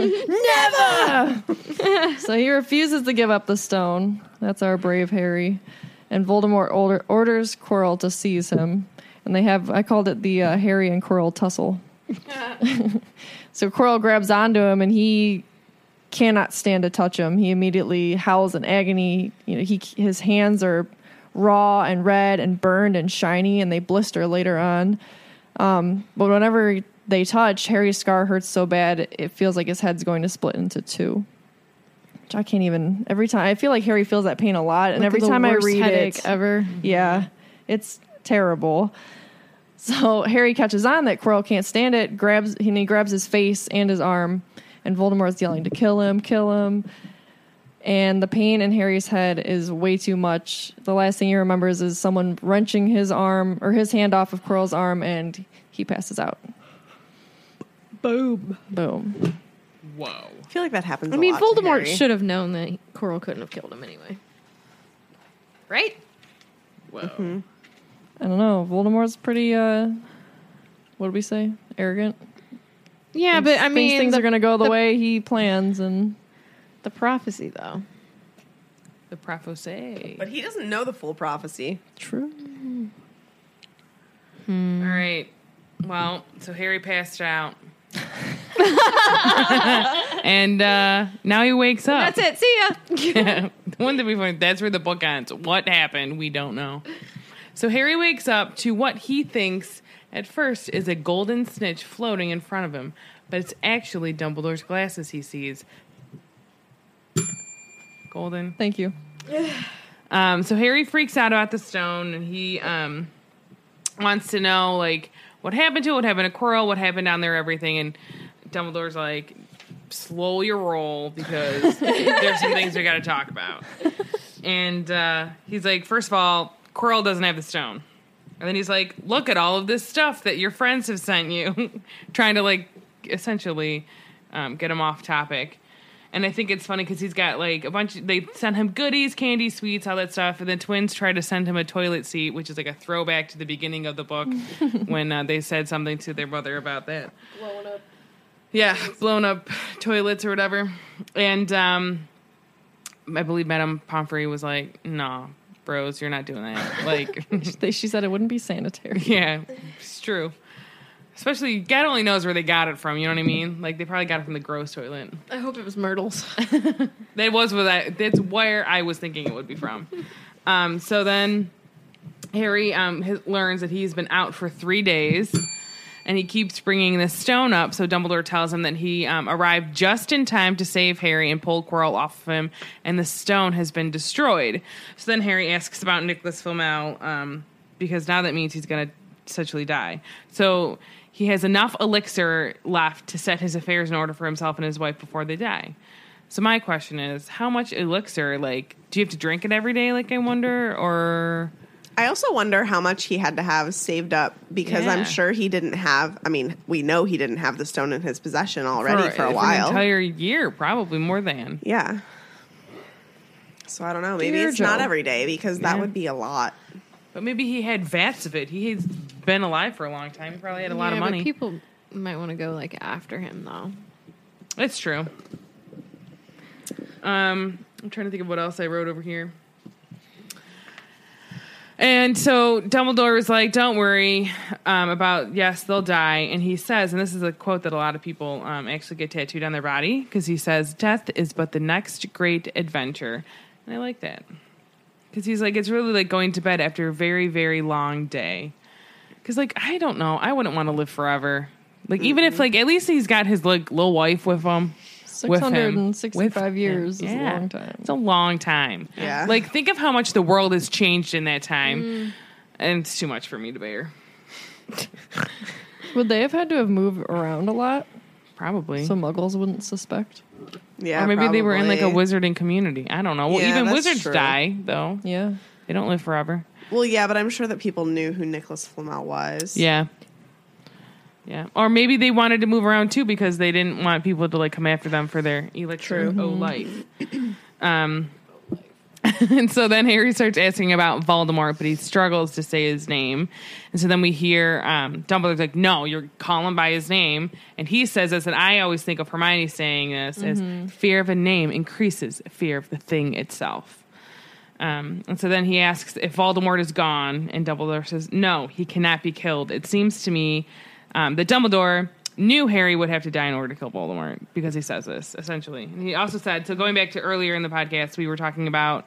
Never! So he refuses to give up the stone. That's our brave Harry. And Voldemort order- orders Quirrell to seize him. And they have, I called it the uh, Harry and Quirrell tussle. So Quirrell grabs onto him and he cannot stand to touch him. He immediately howls in agony. You know, he his hands are raw and red and burned and shiny, and they blister later on. Um, but whenever they touch, Harry's scar hurts so bad it feels like his head's going to split into two. Which I can't even. Every time I feel like Harry feels that pain a lot, and Like every the time I worst read headache it, ever. yeah, it's terrible. So Harry catches on that Quirrell can't stand it, grabs and he grabs his face and his arm, and Voldemort's yelling to kill him, kill him. And the pain in Harry's head is way too much. The last thing he remembers is someone wrenching his arm or his hand off of Quirrell's arm, and he passes out. Boom. Boom. Whoa. I feel like that happens. I a mean, lot to Voldemort Harry. should have known that Quirrell couldn't have killed him anyway. Right? Whoa. Mm-hmm. I don't know. Voldemort's pretty, uh, what did we say? Arrogant? Yeah, Thinks- but I thinks mean, things the, are going to go the, the- way he plans, and the prophecy, though. The prophecy. But he doesn't know the full prophecy. true. All right. Well, so Harry passed out. and uh, now he wakes up. That's it. See ya. Yeah. Wouldn't that be funny? That's where the book ends. What happened? We don't know. So Harry wakes up to what he thinks at first is a golden snitch floating in front of him, but it's actually Dumbledore's glasses he sees. Golden. Thank you. Um, so Harry freaks out about the stone, and he um, wants to know, like, what happened to it, what happened to Quirrell, what happened down there, everything. And Dumbledore's like, slow your roll, because there's some things we got to talk about. And uh, he's like, first of all, Quirrell doesn't have the stone. And then he's like, look at all of this stuff that your friends have sent you. Trying to, like, essentially um, get him off topic. And I think it's funny because he's got, like, a bunch of, they sent him goodies, candy, sweets, all that stuff. And the twins tried to send him a toilet seat, which is like a throwback to the beginning of the book when uh, they said something to their brother about that. Blowing up. Yeah, blown up toilets or whatever. And um, I believe Madame Pomfrey was like, no, bros, you're not doing that. Like, She said it wouldn't be sanitary. yeah, it's true. Especially, God only knows where they got it from, you know what I mean? Like, they probably got it from the gross toilet. I hope it was Myrtle's. That was what I, that's where I was thinking it would be from. Um, so then Harry um, his, learns that he's been out for three days, and he keeps bringing this stone up. So Dumbledore tells him that he um, arrived just in time to save Harry and pull Quirrell off of him, and the stone has been destroyed. So then Harry asks about Nicholas Flamel, um, because now that means he's going to essentially die. So he has enough elixir left to set his affairs in order for himself and his wife before they die. So my question is, how much elixir, like, do you have to drink it every day, like, I wonder, or... I also wonder how much he had to have saved up, because Yeah. I'm sure he didn't have, I mean, we know he didn't have the stone in his possession already for, a an while. entire year, probably more than. Yeah. So I don't know. Maybe Dear it's not Joe. every day, because that Yeah. would be a lot. But maybe he had vats of it. He's been alive for a long time. He probably had a lot of Yeah, but money. people might want to go, like, after him, though. It's true. Um, I'm trying to think of what else I wrote over here. And so Dumbledore was like, don't worry um, about, yes, they'll die. And he says, and this is a quote that a lot of people um, actually get tattooed on their body, because he says, death is but the next great adventure. And I like that. Because he's like, it's really like going to bed after a very, very long day. Because, like, I don't know. I wouldn't want to live forever. Like, even if, like, at least he's got his, like, little wife with him. six hundred sixty-five With years him. is Yeah. a long time. It's a long time. Yeah. Like, think of how much the world has changed in that time. And it's too much for me to bear. Would they have had to have moved around a lot Probably. so muggles wouldn't suspect? Yeah, or maybe they were in, like, a probably. wizarding community. I don't know. Well, Yeah, even that's wizards true. die, though. Yeah. They don't live forever. Well, yeah, but I'm sure that people knew who Nicholas Flamel was. Yeah. Yeah. Or maybe they wanted to move around, too, because they didn't want people to, like, come after them for their elixir o life. Um... And so then Harry starts asking about Voldemort, but he struggles to say his name. And so then we hear um, Dumbledore's like, no, you're calling by his name. And he says this, and I always think of Hermione saying this, as fear of a name increases fear of the thing itself. Um, and so then he asks if Voldemort is gone, and Dumbledore says, no, he cannot be killed. It seems to me um, that Dumbledore knew Harry would have to die in order to kill Voldemort because he says this, essentially. And he also said, so going back to earlier in the podcast, we were talking about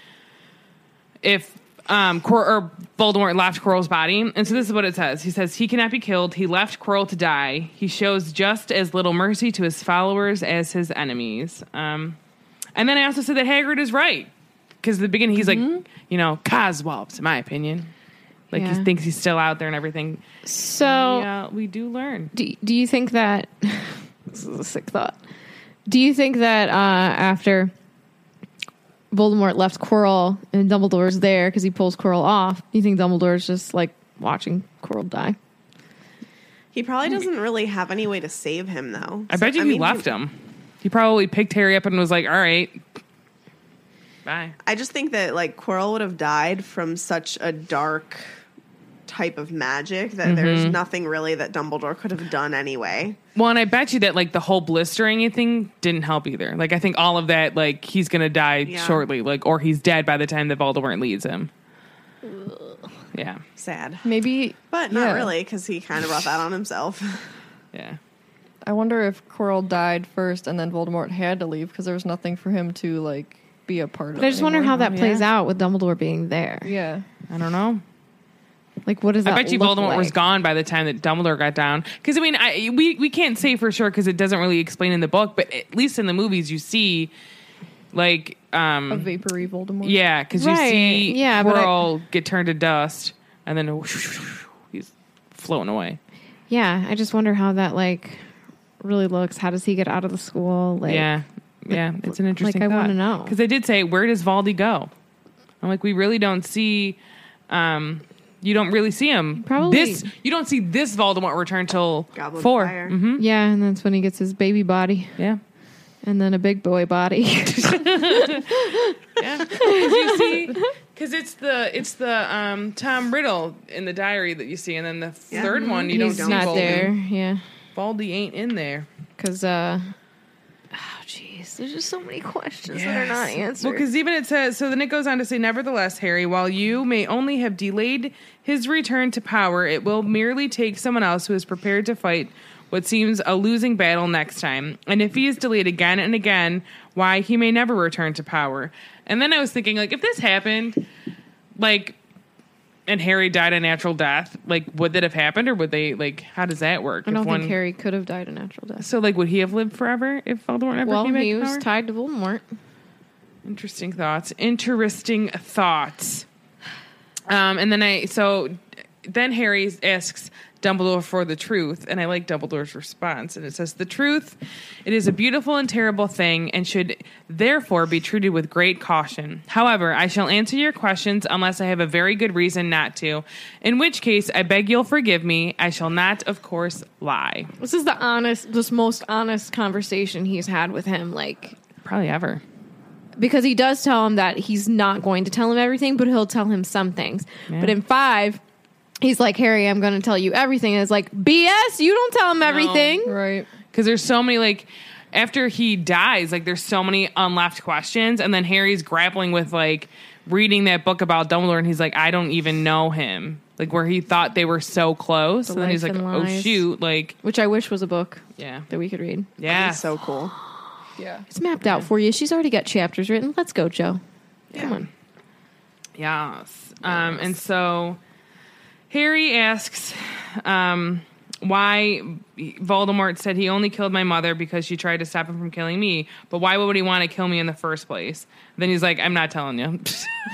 if um, Quir- or Voldemort left Quirrell's body. And so this is what it says. He says, he cannot be killed. He left Quirrell to die. He shows just as little mercy to his followers as his enemies. Um, and then I also said that Hagrid is right. Because at the beginning, he's Mm-hmm. like, you know, Coswalps, in my opinion. Like, Yeah. he thinks he's still out there and everything. So, Yeah, we do learn. do, do you think that this is a sick thought? Do you think that uh, after Voldemort left Quirrell and Dumbledore's there because he pulls Quirrell off, do you think Dumbledore's just like watching Quirrell die? He probably doesn't really have any way to save him, though. I So, bet you he mean, left him. He probably picked Harry up and was like, all right, bye. I just think that like Quirrell would have died from such a dark type of magic that there's nothing really that Dumbledore could have done anyway. Well, and I bet you that, like, the whole blistering thing didn't help either. Like, I think all of that, like, he's going to die Yeah. shortly, like, or he's dead by the time that Voldemort leads him. Yeah. Sad. Maybe, But not yeah. really, because he kind of brought that on himself. Yeah. I wonder if Quirrell died first and then Voldemort had to leave because there was nothing for him to like be a part of. But I just wonder anymore. how that Oh, plays yeah. out with Dumbledore being there. Yeah. I don't know. Like, what does that I bet you look Voldemort like? was gone by the time that Dumbledore got down. Because, I mean, I, we, we can't say for sure because it doesn't really explain in the book, but at least in the movies you see, like... Um, A vapory Voldemort. yeah, because Right. you see Yeah, but I- Quirrell get turned to dust, and then he's floating away. Yeah, I just wonder how that like really looks. How does he get out of the school? Like, Yeah, yeah, it's an interesting. I thought. wanna know. Because they did say, "Where does Valdi go?" I'm like, we really don't see. Um, you don't really see him. Probably- this. You don't see this Voldemort return till Goblet of four. Fire. Mm-hmm. yeah, and that's when he gets his baby body Yeah, and then a big boy body. yeah. Because you see, because it's the it's the um, Tom Riddle in the diary that you see, and then the Yeah. third one you He's don't see. not Voldy. there. Yeah, Baldy ain't in there. because uh, oh jeez, there's just so many questions that are not answered. Well, because even it says, so then it goes on to say, nevertheless, Harry, while you may only have delayed his return to power, it will merely take someone else who is prepared to fight what seems a losing battle next time. And if he is delayed again and again, why, he may never return to power. And then I was thinking, like, if this happened, like, and Harry died a natural death, like, would that have happened, or would they, like, how does that work? I don't If think one- Harry could have died a natural death. So, like, would he have lived forever if Voldemort never Well, came back he to was power? tied to Voldemort. Interesting thoughts. Interesting thoughts. Um, and then I, so then Harry asks Dumbledore for the truth, and I like Dumbledore's response. And it says, the truth, it is a beautiful and terrible thing, and should therefore be treated with great caution. However, I shall answer your questions unless I have a very good reason not to, in which case I beg you'll forgive me. I shall not, of course, lie. This is the honest, this most honest conversation he's had with him, like, Probably ever. because he does tell him that he's not going to tell him everything, but he'll tell him some things. But in five, he's like, Harry, I'm going to tell you everything. And it's like, B S, you don't tell him everything. Right. Because there's so many, like, after he dies, like, there's so many unleft questions. And then Harry's grappling with, like, reading that book about Dumbledore. And he's like, I don't even know him. Like, where he thought they were so close. The and then he's Life like, and oh, Lies. shoot. Like, Which I wish was a book yeah. that we could read. Yeah. He's so cool. Yeah. It's mapped out for you. She's already got chapters written. Let's go, Joe. Come on. Yes. Um, and so Harry asks um, why Voldemort said he only killed my mother because she tried to stop him from killing me. But why would he want to kill me in the first place? Then he's like, I'm not telling you.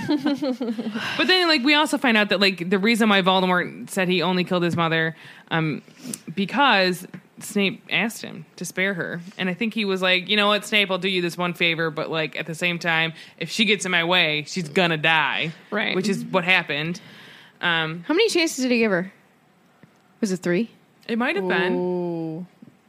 But then, like, we also find out that, like, the reason why Voldemort said he only killed his mother um, because Snape asked him to spare her. And I think he was like, you know what, Snape, I'll do you this one favor, but, like, at the same time, if she gets in my way, she's gonna die. Right. Which is what happened. Um, How many chances did he give her? Was it three? it might have been. Ooh.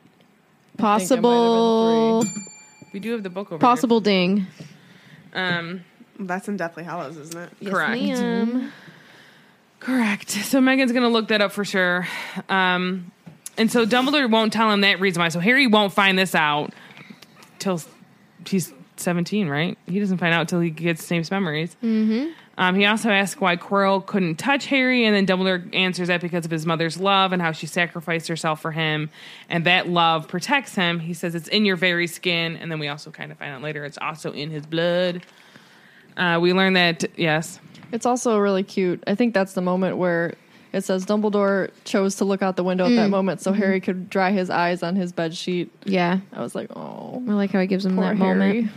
Possible. We do have the book over Possible ding. here. Um, That's in Deathly Hallows, isn't it? Yes, Correct. ma'am. Correct. So Megan's going to look that up for sure. Um, and so Dumbledore won't tell him that reason why. So Harry won't find this out till he's seventeen, right? He doesn't find out till he gets Snape's memories. Mm-hmm. Um, he also asks why Quirrell couldn't touch Harry, and then Dumbledore answers that because of his mother's love and how she sacrificed herself for him, and that love protects him. He says it's in your very skin, and then we also kind of find out later it's also in his blood. Uh, we learn that, yes. It's also really cute. I think that's the moment where it says Dumbledore chose to look out the window at that moment so Harry could dry his eyes on his bed sheet. Yeah. I was like, oh. I like how he gives him poor that Harry. moment.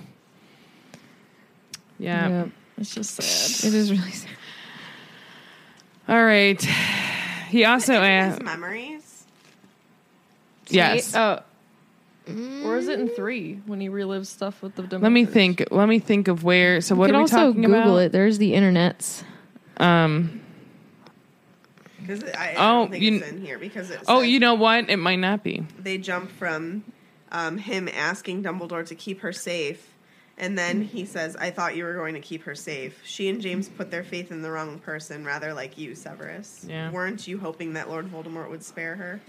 Yeah. Yeah. It's just sad. It is really sad. All right. He also asked... His memories. Yes. Oh. Or is it in three when he relives stuff with the Dementors? Let me think. Let me think of where... So You what can are we also talking Google about? it. There's the internets. Um... Because I, I Oh, don't think you- it's in here because it Oh, says you know what? It might not be. they jump from um, him asking Dumbledore to keep her safe, and then he says, "I thought you were going to keep her safe. She and James put their faith in the wrong person, rather like you, Severus. Yeah. Weren't you hoping that Lord Voldemort would spare her?"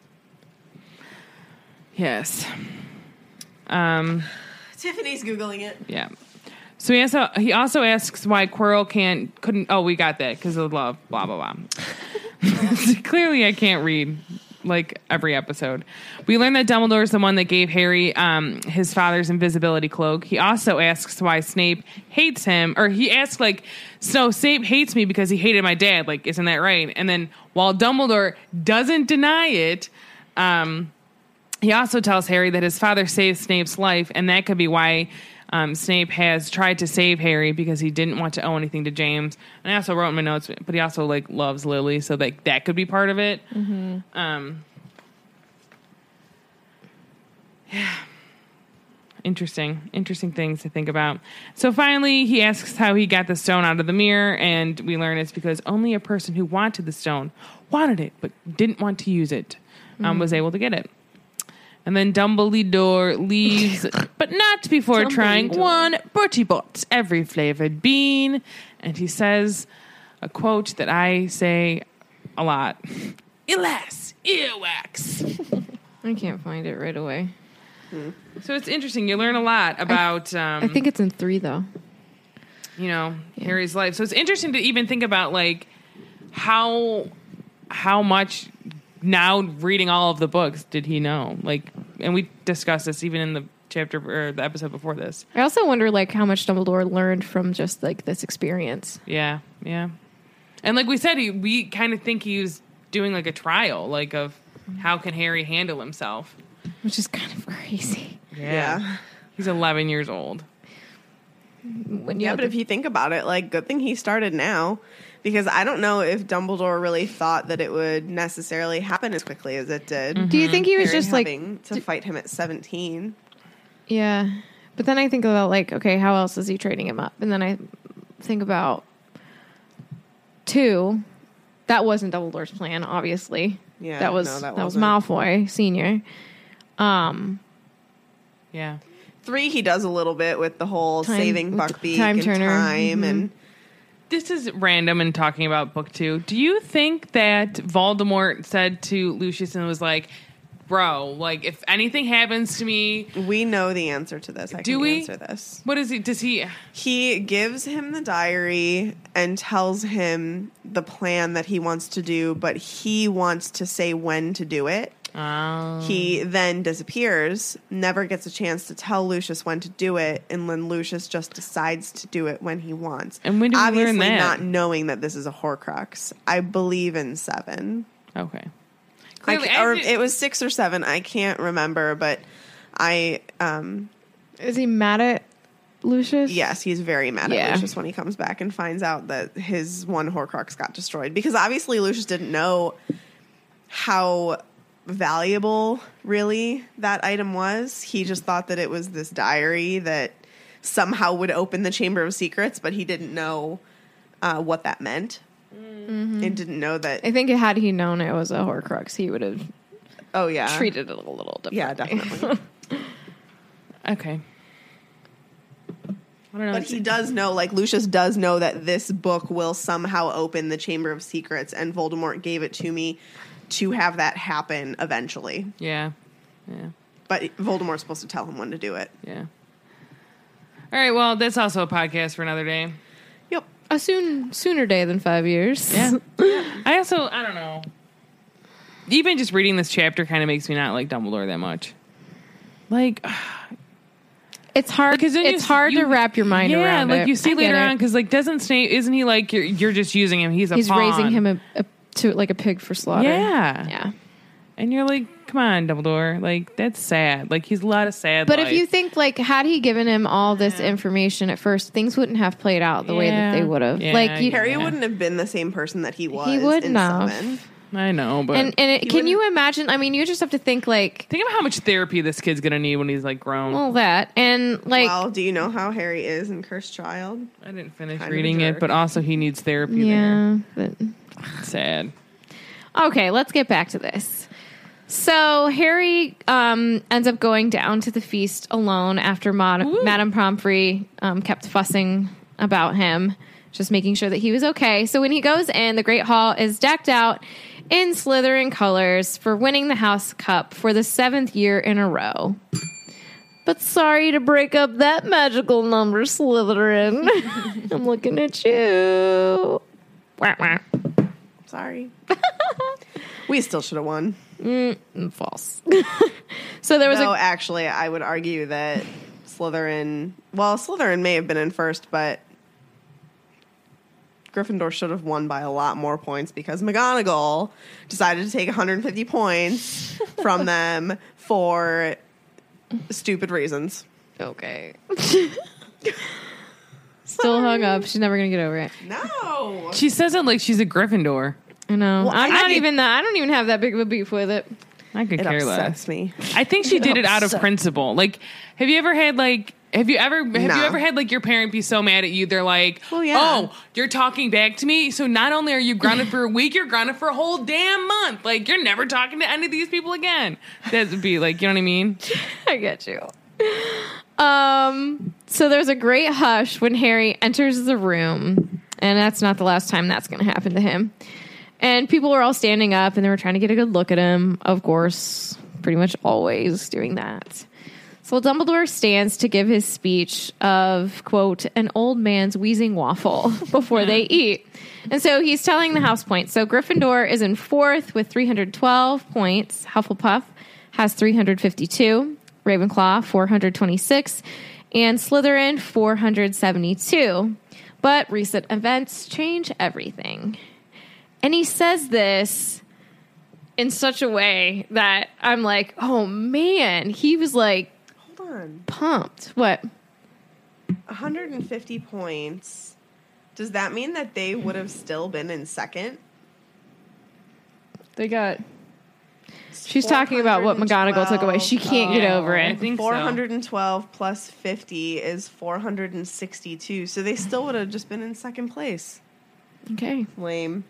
Yes. Um... Tiffany's googling it. Yeah. So he also he also asks why Quirrell can't couldn't. Oh, we got that because of love. Blah blah blah. So clearly, I can't read like every episode. We learned that Dumbledore is the one that gave Harry um, his father's invisibility cloak. He also asks why Snape hates him, or he asks like, "So Snape hates me because he hated my dad." Like, isn't that right? And then while Dumbledore doesn't deny it, um, he also tells Harry that his father saved Snape's life, and that could be why. Um, Snape has tried to save Harry because he didn't want to owe anything to James. And I also wrote in my notes, but he also like loves Lily, so like that could be part of it. Mm-hmm. Um, yeah, interesting, interesting things to think about. So finally, he asks how he got the stone out of the mirror, and we learn it's because only a person who wanted the stone, wanted it but didn't want to use it, um, was able to get it. And then Dumbledore leaves, but not before trying one Bertie Bott's every flavored bean. And he says a quote that I say a lot. Alas, earwax. I can't find it right away. So it's interesting. You learn a lot about, um, I think it's in three, though. you know, Harry's life. So it's interesting to even think about, like, how how much... Now reading all of the books, did he know? Like, and we discussed this even in the chapter or the episode before this. I also wonder, like, how much Dumbledore learned from just, like, this experience. Yeah, yeah. And like we said, he, we kind of think he was doing like a trial, like of how can Harry handle himself, Which is kind of crazy. Yeah. He's eleven years old. When you Yeah, have but the- if you think about it, like, good thing he started now, because I don't know if Dumbledore really thought that it would necessarily happen as quickly as it did. Do you think he was Harry just, like... having to fight him at seventeen? Yeah. But then I think about, like, okay, how else is he trading him up? And then I think about two. That wasn't Dumbledore's plan, obviously. Yeah, That was no, that that was wasn't. Malfoy Senior. Um, Yeah. Three, he does a little bit with the whole Time- saving with the Buckbeak time and turner. time Mhm. and This is random and talking about book two. Do you think that Voldemort said to Lucius and was like, bro, like, if anything happens to me, we know the answer to this. I Do can we? answer this. what is he? Does he? He gives him the diary and tells him the plan that he wants to do, but he wants to say when to do it. Um, He then disappears, never gets a chance to tell Lucius when to do it, and then Lucius just decides to do it when he wants. And when do we learn Obviously that? not knowing that this is a Horcrux. I believe in seven. okay. I Clearly, ca- or I did- it was six or seven. I can't remember, but I um is he mad at Lucius? yes, he's very mad Yeah. at Lucius when he comes back and finds out that his one Horcrux got destroyed, because obviously Lucius didn't know how valuable really that item was. He just thought that it was this diary that somehow would open the Chamber of Secrets, but he didn't know uh, what that meant. Mm-hmm. And didn't know that. I think had he known it was a Horcrux, he would have Oh yeah, treated it a little differently. yeah, definitely. Okay. I don't know. But he does know, like, Lucius does know that this book will somehow open the Chamber of Secrets, and Voldemort gave it to me to have that happen eventually. Yeah. Yeah. But Voldemort's supposed to tell him when to do it. Yeah. All right. Well, that's also a podcast for another day. Yep. A soon sooner day than five years. Yeah. I also, I don't know. Even just reading this chapter kind of makes me not like Dumbledore that much. Like, It's hard because it's you, hard you, to wrap your mind yeah, around it. Yeah, like you see I later get on, because like doesn't Snape? Isn't he like you're, you're just using him? He's a He's pawn. raising him a, a, to like a pig for slaughter. Yeah, yeah. And you're like, come on, Dumbledore. Like that's sad. Like he's a lot of sad. But life. if you think like, had he given him all this information at first, things wouldn't have played out the way that Yeah. they would have. Yeah, like you, Harry yeah. wouldn't have been the same person that he was. He wouldn't in have. seven. I know, but and and it, He can you wouldn't- imagine? I mean, you just have to think like think of how much therapy this kid's gonna need when he's like grown. all that and like well, do you know how Harry is in Cursed Child? I didn't finish Kind of a reading it, jerk. but also he needs therapy. yeah. But, there. Sad. okay, let's get back to this. So Harry um, ends up going down to the feast alone after Mod- Madame Pomfrey um, kept fussing about him, just making sure that he was okay. So when he goes in, the Great Hall is decked out in Slytherin colors for winning the House Cup for the seventh year in a row. But sorry to break up that magical number, Slytherin. I'm looking at you. Wah, wah. Sorry. We still should have won. Mm, false. So there was no, a actually, I would argue that Slytherin. Well, Slytherin may have been in first, but Gryffindor should have won by a lot more points because McGonagall decided to take one hundred fifty points from them for stupid reasons. okay. Still hung up. She's never gonna get over it. No. She says it like she's a Gryffindor. I know. Well, I'm I not could- even that. I don't even have that big of a beef with it. I could It care upsets less. me. I think she did it out of principle. Like, have you ever had like? Have you ever have No. you ever had like your parent be so mad at you? They're like, Well, yeah. "Oh, you're talking back to me." So not only are you grounded for a week, you're grounded for a whole damn month. Like you're never talking to any of these people again. That would be like, you know what I mean? I get you. Um. So there's a great hush when Harry enters the room, and that's not the last time that's going to happen to him. And people were all standing up, and they were trying to get a good look at him. Of course, pretty much always doing that. So Dumbledore stands to give his speech of, quote, an old man's wheezing waffle before they eat. And so he's telling the house points. So Gryffindor is in fourth with three hundred twelve points. Hufflepuff has three hundred fifty-two. Ravenclaw, four hundred twenty-six. And Slytherin, four hundred seventy-two. But recent events change everything. And he says this in such a way that I'm like, oh man, he was like, Hold on. pumped. What? one hundred fifty points. Does that mean that they would have still been in second? They got She's talking about what McGonagall took away. She can't get over I it. think so. four hundred twelve plus fifty is four hundred sixty-two. So they still would have just been in second place. Okay. Lame.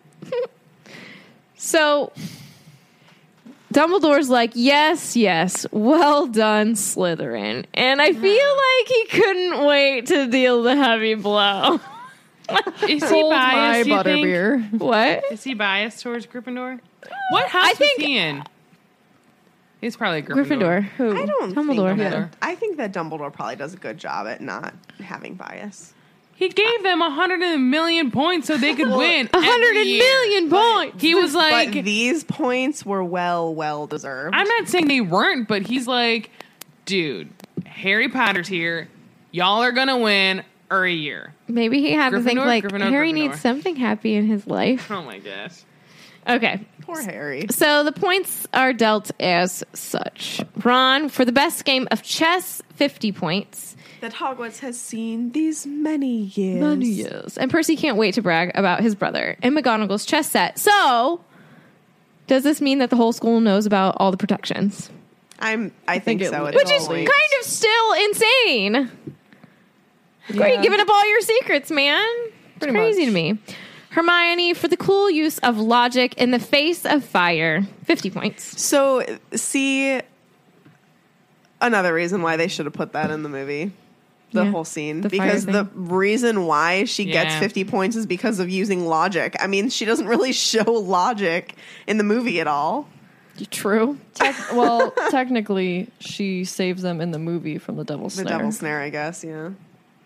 So Dumbledore's like, yes, yes, well done, Slytherin. And I feel like he couldn't wait to deal the heavy blow. Is he hold my biased? do you think? butterbeer. What? Is he biased towards Gryffindor? What house I think- was he in? He's probably a Gryffindor. Gryffindor. Who? I don't Dumbledore. think that, Yeah. I think that Dumbledore probably does a good job at not having bias. He gave them a hundred million points so they could win. A hundred every year. million points. He was like, But these points were well, well deserved. I'm not saying they weren't, but he's like, dude, Harry Potter's here. Y'all are gonna win or a year. Maybe he had to think Gryffindor, like Gryffindor, Harry Gryffindor. needs something happy in his life. Oh my gosh. Okay. Poor Harry. So the points are dealt as such. Ron, for the best game of chess, fifty points. That Hogwarts has seen these many years. Many years. And Percy can't wait to brag about his brother and McGonagall's chess set. So, does this mean that the whole school knows about all the protections? I'm. I think, think it so. would. at Which this is point. kind of still insane. Why are you Yeah. giving up all your secrets, man? It's Pretty crazy much. to me. Hermione, for the cool use of logic in the face of fire, fifty points. So, see, another reason why they should have put that in the movie. The Yeah, whole scene. the fire Because the thing. reason why she gets Yeah. fifty points is because of using logic. I mean, she doesn't really show logic in the movie at all. True. Tec- well, technically, she saves them in the movie from the Devil's The Snare. Devil's Snare, I guess, yeah.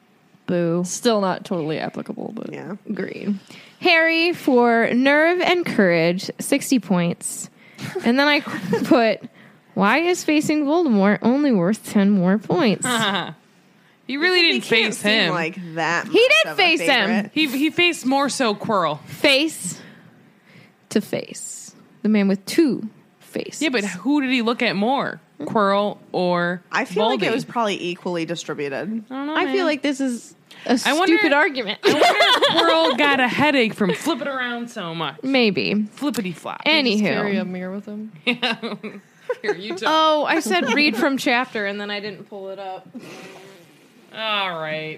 Boo. Still not totally applicable, but Yeah. Agreed. Harry for nerve and courage, sixty points. And then I put, why is facing Voldemort only worth ten more points? You really He didn't can't face seem him. like that. He much did of a face him. favorite. he he faced more so Quirrell. Face to face. The man with two faces. Yeah, but who did he look at more? Quirrell or I feel like Voldy? it was probably equally distributed. I don't know. I man. feel like this is a I wonder- stupid argument. I wonder if Quirrell got a headache from flipping around so much. Maybe. Flippity flop. just carry a Anywho. mirror with him. Here, you talk. Oh, I said read from chapter and then I didn't pull it up. All right.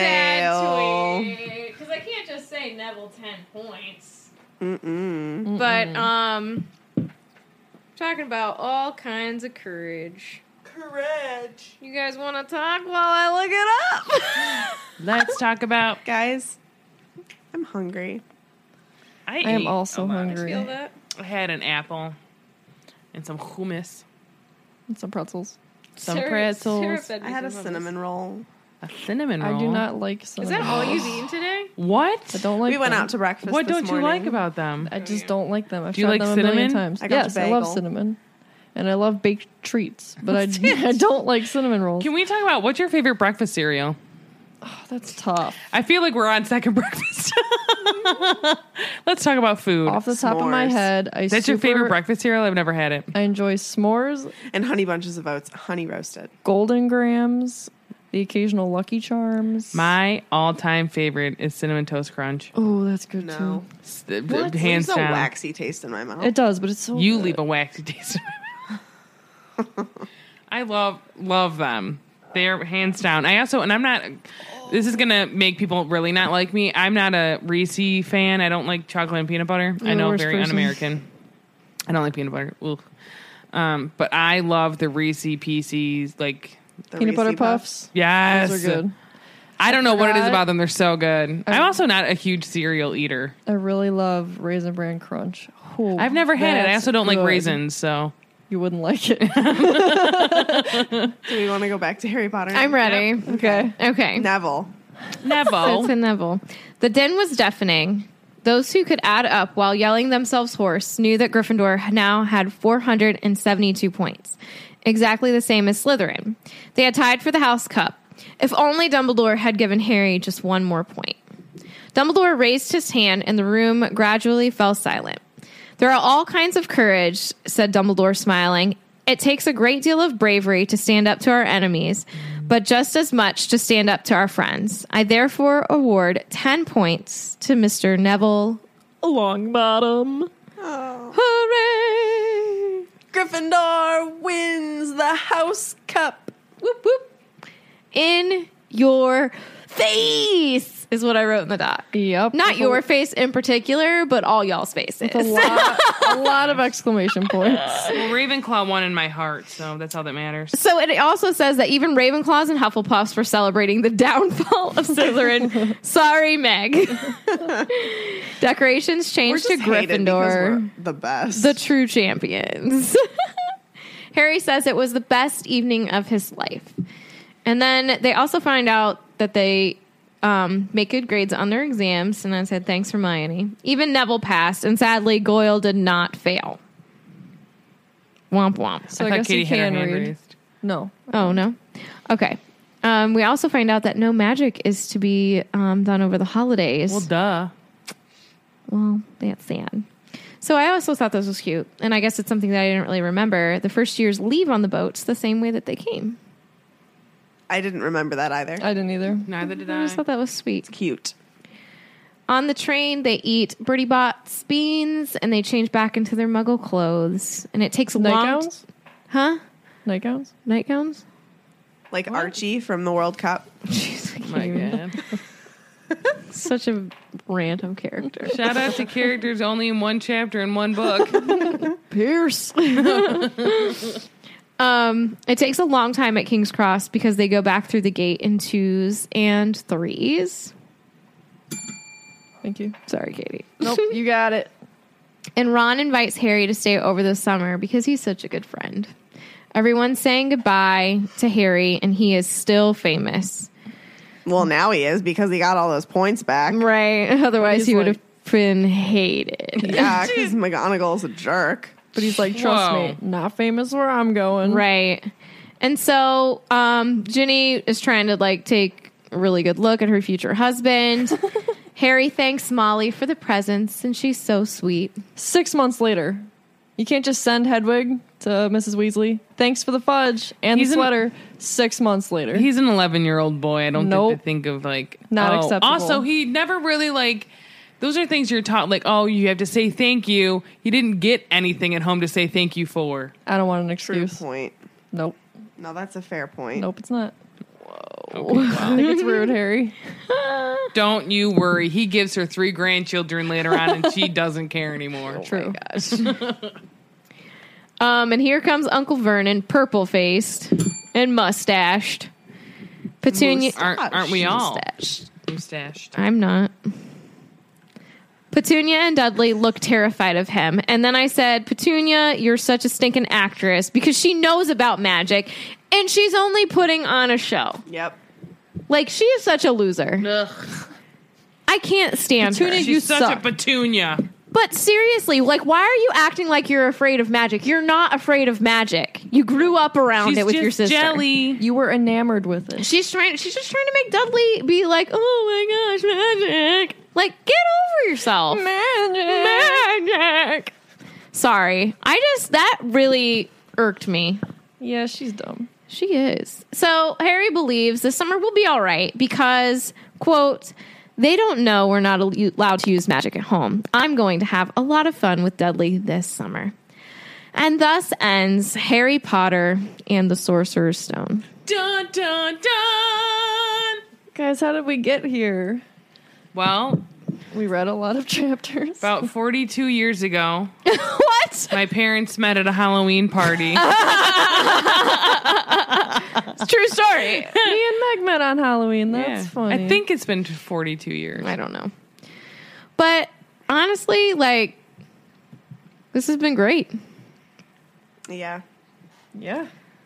Fail. Because I can't just say Neville ten points. Mm-mm. But, um, talking about all kinds of courage. Courage. You guys want to talk while I look it up? Let's talk about. Guys, I'm hungry. I, I am ate also a lot. hungry. Feel that? I had an apple and some hummus, And some pretzels. some Sarah- pretzels, Sarah fed me I had a some hummus. cinnamon roll. a cinnamon roll. I do not like Is cinnamon that all rolls. you've eaten today? What? I don't like We went them. out to breakfast. What this don't you morning. like about them? I just don't like them. I've Do you tried like them a million cinnamon? times. I got yes, the I love bagel. cinnamon. And I love baked treats, but I, I don't like cinnamon rolls. Can we talk about what's your favorite breakfast cereal? Oh, that's tough. I feel like we're on second breakfast. Let's talk about food. Off the top of my S'mores. head, I That's your super- favorite breakfast cereal? I've never had it. I enjoy s'mores, And honey bunches of oats, honey roasted. golden grams, the occasional Lucky Charms. My all-time favorite is Cinnamon Toast Crunch. Oh, that's good No. too. S- uh, What? Hands Leaves a down. waxy taste in my mouth. It does, but it's so You good. leave a waxy taste in my mouth. I love love them. They're hands down. I also, and I'm not. This is gonna make people really not like me. I'm not a Reese fan. I don't like chocolate and peanut butter. I You're the know, worst very person. un-American. I don't like peanut butter. Ugh. Um, but I love the Reese Pieces. Like, The peanut butter Reese's puffs. yes, Those are good. I don't know what it is forgot- about them. They're so good. I'm also not a huge cereal eater. I really love Raisin Bran Crunch. Oh, I've never had it. I that's also don't like good. raisins. So You wouldn't like it. Do we want to go back to Harry Potter? I'm ready. Okay. Okay. Neville. Neville. It's a Neville. The din was deafening. Those who could add up while yelling themselves hoarse knew that Gryffindor now had four hundred seventy-two points, exactly the same as Slytherin. They had tied for the House Cup. If only Dumbledore had given Harry just one more point. Dumbledore raised his hand and the room gradually fell silent. There are all kinds of courage, said Dumbledore, smiling. It takes a great deal of bravery to stand up to our enemies, but just as much to stand up to our friends. I therefore award ten points to Mister Neville Longbottom. Hooray! Gryffindor wins the House Cup. Whoop, whoop. In your face is what I wrote in the doc. Yep. Not With a- your face in particular, but all y'all's faces. A lot, a lot of exclamation points. Well, Ravenclaw won in my heart, so that's all that matters. So it also says that even Ravenclaws and Hufflepuffs were celebrating the downfall of Slytherin. Sorry, Meg. Decorations We're changed just to hated because Gryffindor, we're the best. the true champions. Harry says it was the best evening of his life. And then they also find out that they um, make good grades on their exams. And I said, thanks, Hermione. Even Neville passed, and sadly, Goyle did not fail. Womp womp. So I, I thought guess Katie you had her can hand read. raised. No. Oh, no? Okay. Um, we also find out that no magic is to be um, done over the holidays. Well, duh. Well, that's sad. So I also thought this was cute. And I guess it's something that I didn't really remember. The first years leave on the boats the same way that they came. I didn't remember that either. I didn't either. Neither did I I. just thought that was sweet. Cute. On the train, they eat Bertie Bott's beans and they change back into their muggle clothes. And it takes a long... Nightgowns? Huh? Nightgowns? Nightgowns? Like Archie from the World Cup. Jeez, I Oh can't my even- God. Such a random character. Shout out to characters only in one chapter in one book. Pierce. Um, it takes a long time at King's Cross because they go back through the gate in twos and threes. Thank you. Sorry, Katie. Nope, you got it. And Ron invites Harry to stay over the summer because he's such a good friend. Everyone's saying goodbye to Harry, and he is still famous. Well, now he is because he got all those points back. Right. Otherwise, he's he would like- have been hated. Yeah, because McGonagall's a jerk. But he's like, trust Whoa. me, not famous where I'm going. Right. And so um, Ginny is trying to like take a really good look at her future husband. Harry thanks Molly for the presents, and she's so sweet. Six months later, you can't just send Hedwig to Missus Weasley. Thanks for the fudge and He's the an- sweater. Six months later. He's an eleven-year-old boy. I don't Nope. think to think of like Not oh. acceptable. Also, he never really like. Those are things you're taught, like, oh, you have to say thank you. He didn't get anything at home to say thank you for. I don't want an True excuse. point. Nope. No, that's a fair point. Nope, it's not. Okay, well, I think it's rude, Harry. don't you worry. He gives her three grandchildren later on, and she doesn't care anymore. True. Um, and here comes Uncle Vernon, purple-faced and mustached. Petunia... Aren't, aren't we all? Mustached. Mustached. I'm not. Petunia and Dudley look terrified of him. And then I said, Petunia, you're such a stinking actress because she knows about magic and she's only putting on a show. Yep. Like, she is such a loser. Ugh. I can't stand Petunia, her. you She's such suck. a petunia. But seriously, like, why are you acting like you're afraid of magic? You're not afraid of magic. You grew up around She's it with just your sister. jelly. You were enamored with it. She's trying. She's just trying to make Dudley be like, "Oh my gosh, magic!" Like, get over yourself. Magic, magic. Sorry, I just that really irked me. Yeah, she's dumb. She is. So Harry believes this summer will be all right because, quote, they don't know we're not allowed to use magic at home. I'm going to have a lot of fun with Dudley this summer. And thus ends Harry Potter and the Sorcerer's Stone. Dun, dun, dun. Guys, how did we get here? Well, We read a lot of chapters. about forty-two years ago, What? my parents met at a Halloween party. It's a true story. Me and Meg met on Halloween. That's Yeah. funny. I think it's been forty-two years. I don't know. But honestly, like, this has been great. Yeah. Yeah.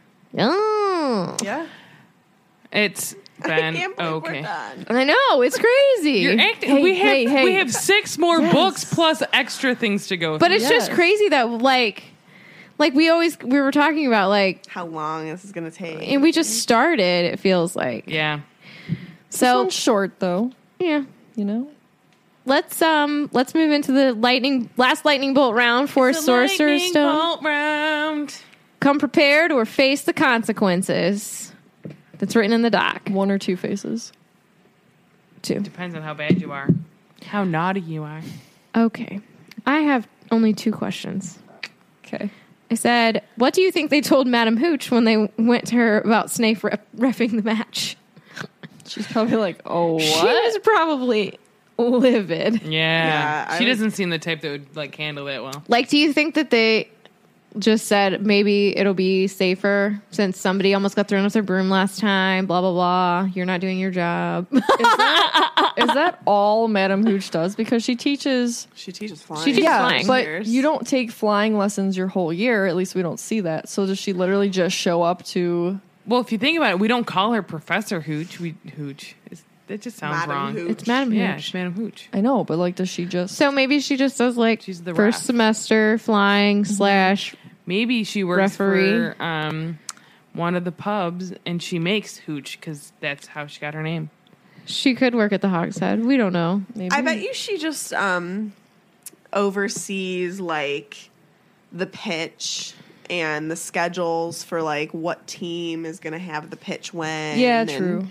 Oh. Yeah. It's I been can't believe okay. we're done. I know, it's crazy. You're acting. Hey, we have hey, hey. we have six more Yes. books plus extra things to go. But through. it's just Yes. crazy that, like, like we always, we were talking about, like, How long this is going to take. and we just started, it feels like. yeah. This So, one's short, though. yeah. You know? Let's um let's move into the lightning last lightning bolt round for The Sorcerer's lightning Stone. bolt round. Come prepared or face the consequences. That's written in the doc. One or two faces. Two. Depends on how bad you are, how naughty you are. Okay. I have only two questions. Okay. I said, what do you think they told Madame Hooch when they went to her about Snape ref- reffing the match? She's probably like, oh, She what? was probably livid. Yeah, Yeah, I she would- doesn't seem the type that would like handle that well. Like, do you think that they just said maybe it'll be safer since somebody almost got thrown with their broom last time, blah, blah, blah. You're not doing your job. Is that, is that all Madame Hooch does? Because she teaches... She teaches flying. She teaches Yeah, flying. but Years. you don't take flying lessons your whole year. At least we don't see that. So does she literally just show up to... Well, if you think about it, we don't call her Professor Hooch. We Hooch. It's, that just sounds Madam wrong. Hooch. It's Madame Yeah, Hooch. it's Madam Hooch. I know, but like, does she just... So maybe she just does like She's the first ref. semester flying slash. Maybe she works Referee. for um, one of the pubs and she makes Hooch because that's how she got her name. She could work at the Hogshead. We don't know. maybe? I bet you she just um, oversees like the pitch and the schedules for like what team is going to have the pitch when. Yeah, and- true.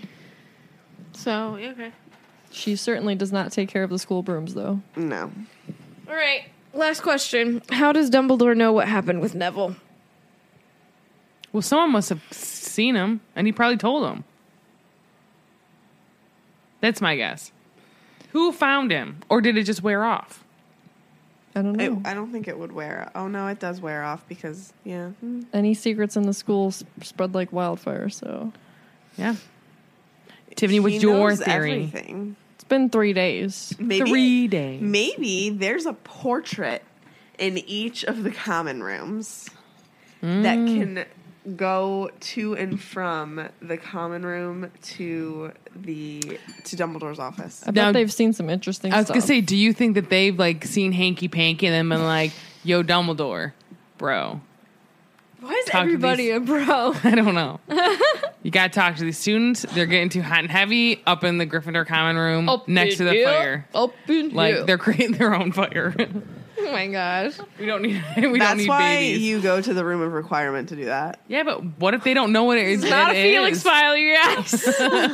So okay. She certainly does not take care of the school brooms, though. No. All right. Last question. How does Dumbledore know what happened with Neville? Well, someone must have seen him and he probably told him. That's my guess. Who found him? Or did it just wear off? I don't It, know. I don't think it would wear. Oh no, it does wear off because yeah. Hmm. Any secrets in the school s- spread like wildfire, so... Yeah. Tiffany, He what's your knows theory? Everything. It's been three days. Maybe Three days. Maybe there's a portrait in each of the common rooms that can go to and from the common room to the to Dumbledore's office. I bet Now- they've seen some interesting I was stuff. gonna say, do you think that they've like seen Hanky Panky and then been like, "Yo, Dumbledore, bro"? Why is talk to everybody these- a bro? I don't know. You gotta talk to these students. They're getting too hot and heavy up in the Gryffindor common room next to the fire. Up in Like here. they're creating their own fire. Oh my gosh. we don't need. We don't That's need why babies. you go to the room of requirement to do that. yeah, but what if they don't know what it is? Not it a Felix is? file, you guys.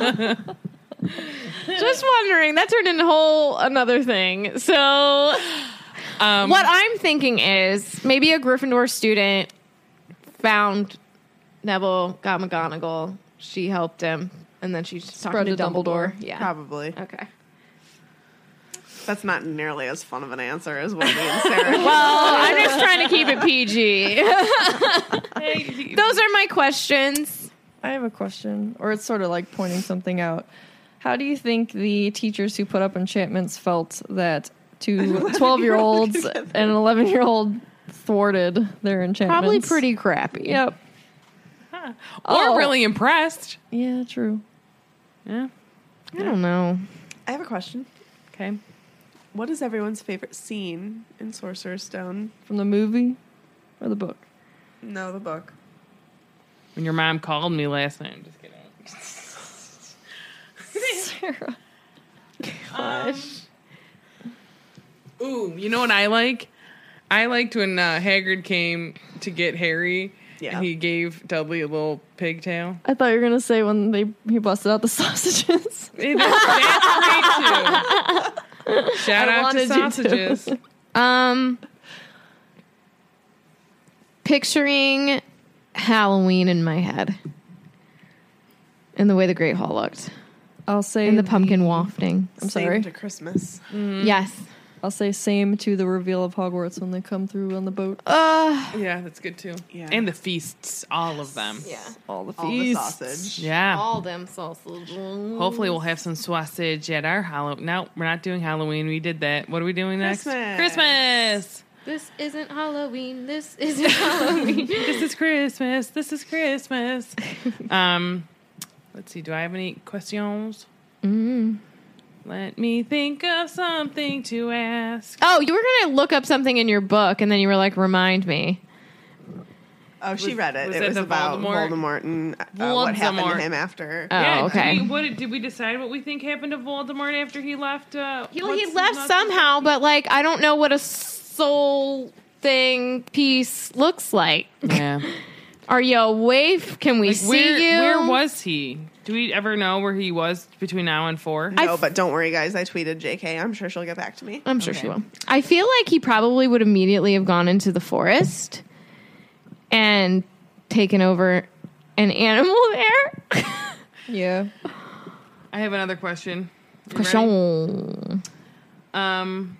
Just wondering. That turned into a whole another thing. So, Um, what I'm thinking is maybe a Gryffindor student found Neville, got McGonagall. She helped him, and then she's talking Spread to to Dumbledore. Dumbledore. Yeah. Probably. Okay. That's not nearly as fun of an answer as what me and Sarah. Well, I'm just trying to keep it P G. hey, Those are my questions. I have a question, or it's sort of like pointing something out. How do you think the teachers who put up enchantments felt that two twelve-year-olds and an eleven-year-old thwarted their enchantments? Probably pretty crappy. Yep. or Oh. really impressed. Yeah, true. Yeah. I don't know. I have a question. Okay. What is everyone's favorite scene in Sorcerer's Stone? From the movie or the book? No, the book. When your mom called me last night. I'm just kidding. Sarah. Gosh. Ooh, you know what I like? I liked when uh, Hagrid came to get Harry. Yeah. And he gave Dudley a little pigtail. I thought you were gonna say when they he busted out the sausages. It is, that's great too. Shout I out to wanted you to. sausages. Um, picturing Halloween in my head, and the way the Great Hall looked, I'll say and the pumpkin wafting. I'm Same sorry. to Christmas. Yes. I'll say same to the reveal of Hogwarts when they come through on the boat. Uh, Yeah, that's good too. Yeah. And the feasts, all of them. yeah. All the All the feasts. sausage. Yeah. All them sausages. Hopefully we'll have some sausage at our Halloween. No, we're not doing Halloween. We did that. What are we doing next? Christmas. Christmas. This isn't Halloween. This isn't Halloween. This is Christmas. This is Christmas. um, let's see. Do I have any questions? Mm. Let me think of something to ask. Oh, you were gonna look up something in your book, and then you were like, "Remind me." Oh, she Was- read it. was it that was the about Voldemort? Voldemort, and uh, what happened Voldemort. to him after. Oh, yeah, okay. Did we, what did, did we decide what we think happened to Voldemort after he left? Uh, He, what's he his left nuts- somehow, but like, I don't know what a soul thing piece looks like. Yeah. Are you awake? Can we Like, see where, you? where was he? Do we ever know where he was between now and four? No, but don't worry, guys. I tweeted J K. I'm sure she'll get back to me. I'm sure Okay. she will. I feel like he probably would immediately have gone into the forest and taken over an animal there. Yeah. I have another question. You ready? Question. Um,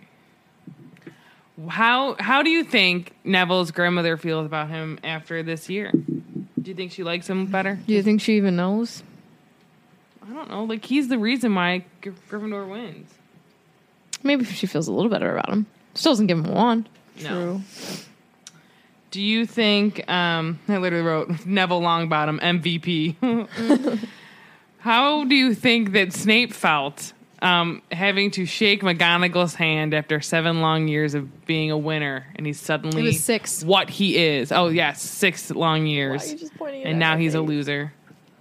how how do you think Neville's grandmother feels about him after this year? Do you think she likes him better? Do you think she even knows? I don't know. Like, he's the reason why Gry- Gryffindor wins. Maybe she feels a little better about him. Still doesn't give him a wand. No. True. Do you think? Um, I literally wrote Neville Longbottom M V P. How do you think that Snape felt um, having to shake McGonagall's hand after seven long years of being a winner, and he's suddenly It was six. what he is? Oh yes, six long years, Why are you just pointing it and at now my he's a face? loser.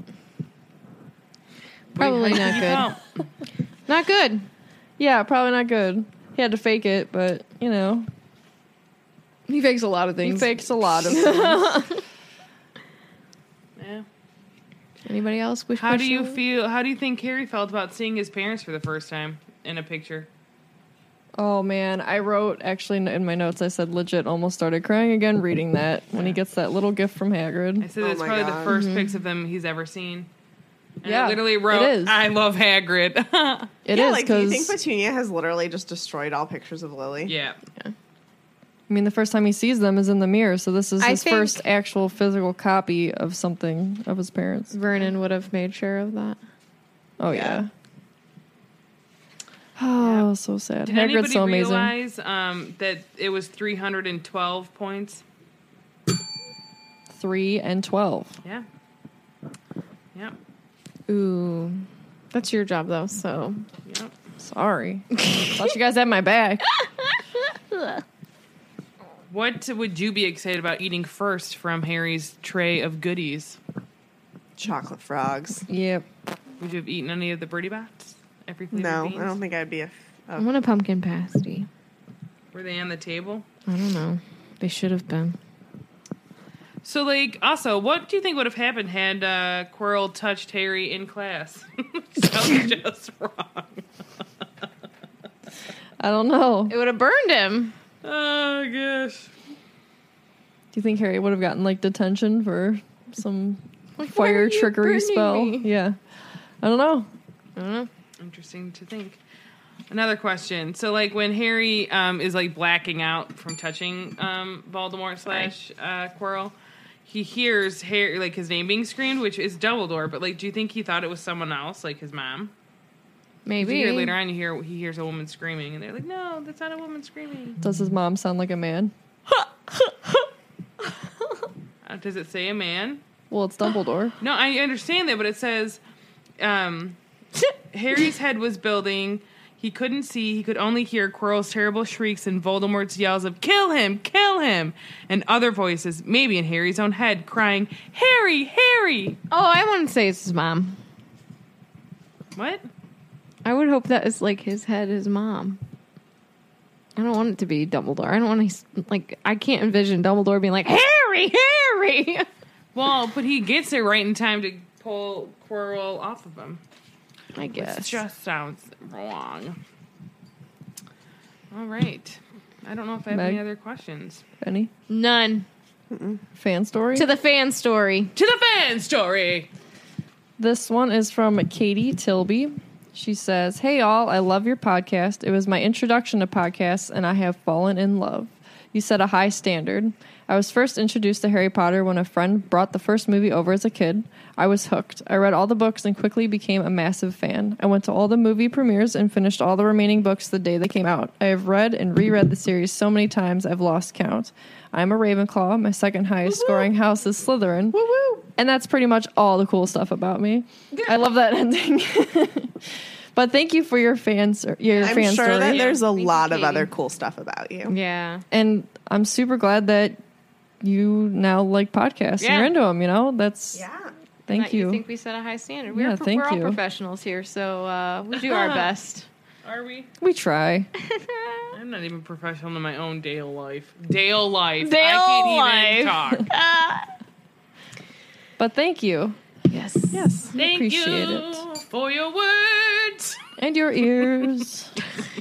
Probably Wait, how not do you good. feel? Not good. Yeah, probably not good. He had to fake it, but you know, He fakes a lot of he things. fakes a lot of things. Yeah. Anybody else? Wish How do you question? feel? How do you think Harry felt about seeing his parents for the first time in a picture? Oh man, I wrote actually in my notes. I said legit almost started crying again reading that when he gets that little gift from I Hagrid. said Oh it's my probably God. the first pics of them he's ever seen. And Yeah, I literally it wrote, is. "I love Hagrid." It yeah, is like, do you because think Petunia has literally just destroyed all pictures of Lily? yeah. I mean the first time he sees them is in the mirror, so this is I his think- first actual physical copy of something of his parents. Vernon would have made sure of that. Oh yeah. Oh, so sad. Did Hagrid's anybody so amazing. realize um, that it was three hundred twelve points? three, and twelve. Yeah. Yep. Ooh. That's your job, though, so. Yep. Sorry. Thought you guys had my back. What would you be excited about eating first from Harry's tray of goodies? Chocolate frogs. Yep. Would you have eaten any of the Birdie Bats? Every flavor No, beans? I don't think I'd be a. f- I a want a pumpkin pasty. Were they on the table? I don't know. They should have been. So, like, also, what do you think would have happened had uh, Quirrell touched Harry in class? Sounds just wrong. I don't know. It would have burned him. Oh, gosh. Do you think Harry would have gotten like detention for some Like, why are fire you trickery burning spell? me? Yeah. I don't know. I don't know. Interesting to think. Another question. So, like, when Harry um, is, like, blacking out from touching um, Voldemort slash uh, Quirrell, he hears Harry, like, his name being screamed, which is Dumbledore, but, like, do you think he thought it was someone else, like his mom? Maybe. You hear later on, you hear he hears a woman screaming, and they're like, no, that's not a woman screaming. Does his mom sound like a man? Uh, does it say a man? Well, it's Dumbledore. No, I understand that, but it says um, Harry's head was building. He couldn't see. He could only hear Quirrell's terrible shrieks and Voldemort's yells of, kill him, kill him, and other voices, maybe in Harry's own head, crying, Harry, Harry. Oh, I want to say it's his mom. What? I would hope that is like his head, his mom. I don't want it to be Dumbledore. I don't want to, like, I can't envision Dumbledore being like, Harry, Harry. Well, but he gets there right in time to pull Quirrell off of him. I guess. It just sounds wrong. All right. I don't know if I have Meg? any other questions. Any None. fan story? To the fan story. To the fan story. This one is from Katie Tilby. She says, hey, all, I love your podcast. It was my introduction to podcasts, and I have fallen in love. You set a high standard. I was first introduced to Harry Potter when a friend brought the first movie over as a kid. I was hooked. I read all the books and quickly became a massive fan. I went to all the movie premieres and finished all the remaining books the day they came out. I have read and reread the series so many times I've lost count. I'm a Ravenclaw. My second highest scoring house is Slytherin. Woo-woo. And that's pretty much all the cool stuff about me. I love that ending. But thank you for your fans, your I'm fan sure story. that there's a Thank you, lot of Katie. other cool stuff about you. Yeah. And I'm super glad that you now like podcasts. Yeah. You're into them, you know? That's Yeah. thank That you. think we set a high standard. Yeah, We're, thank we're all you. professionals here, so uh, we do our best. Are we? We try. I'm not even professional in my own Dale life. Dale life. Dale I can't even talk. But thank you. Yes. Yes. We Thank appreciate you it. for your words. And your ears.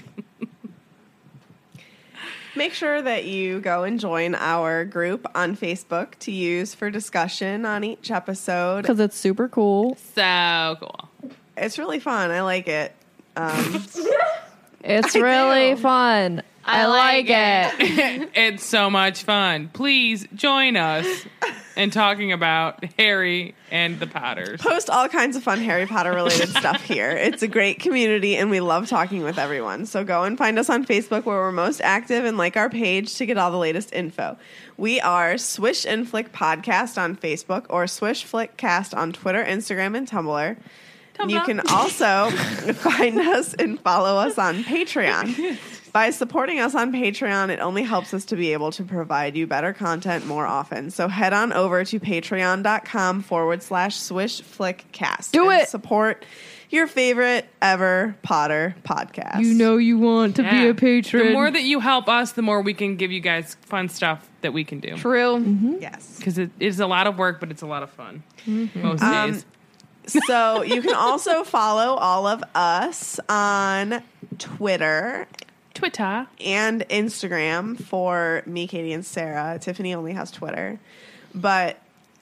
Make sure that you go and join our group on Facebook to use for discussion on each episode. Because it's super cool. So cool. It's really fun. I like it. Um, It's I really do. fun. I, I like, like it. It's so much fun. Please join us in talking about Harry and the Potters. post all kinds of fun Harry Potter related stuff here. It's a great community and we love talking with everyone. So go and find us on Facebook where we're most active and like our page to get all the latest info. We are Swish and Flick Podcast on Facebook or Swish Flick Cast on Twitter, Instagram, and Tumblr. You can also find us and follow us on Patreon. By supporting us on Patreon, it only helps us to be able to provide you better content more often. So head on over to patreon.com forward slash swish flick cast. Do and it. Support your favorite ever Potter podcast. You know you want to be Yeah. a patron. The more that you help us, the more we can give you guys fun stuff that we can do. True. Yes. Because it is a lot of work, but it's a lot of fun. Most Um, days. So you can also follow all of us on Twitter Twitter. and Instagram for me, Katie, and Sarah. Tiffany only has Twitter. But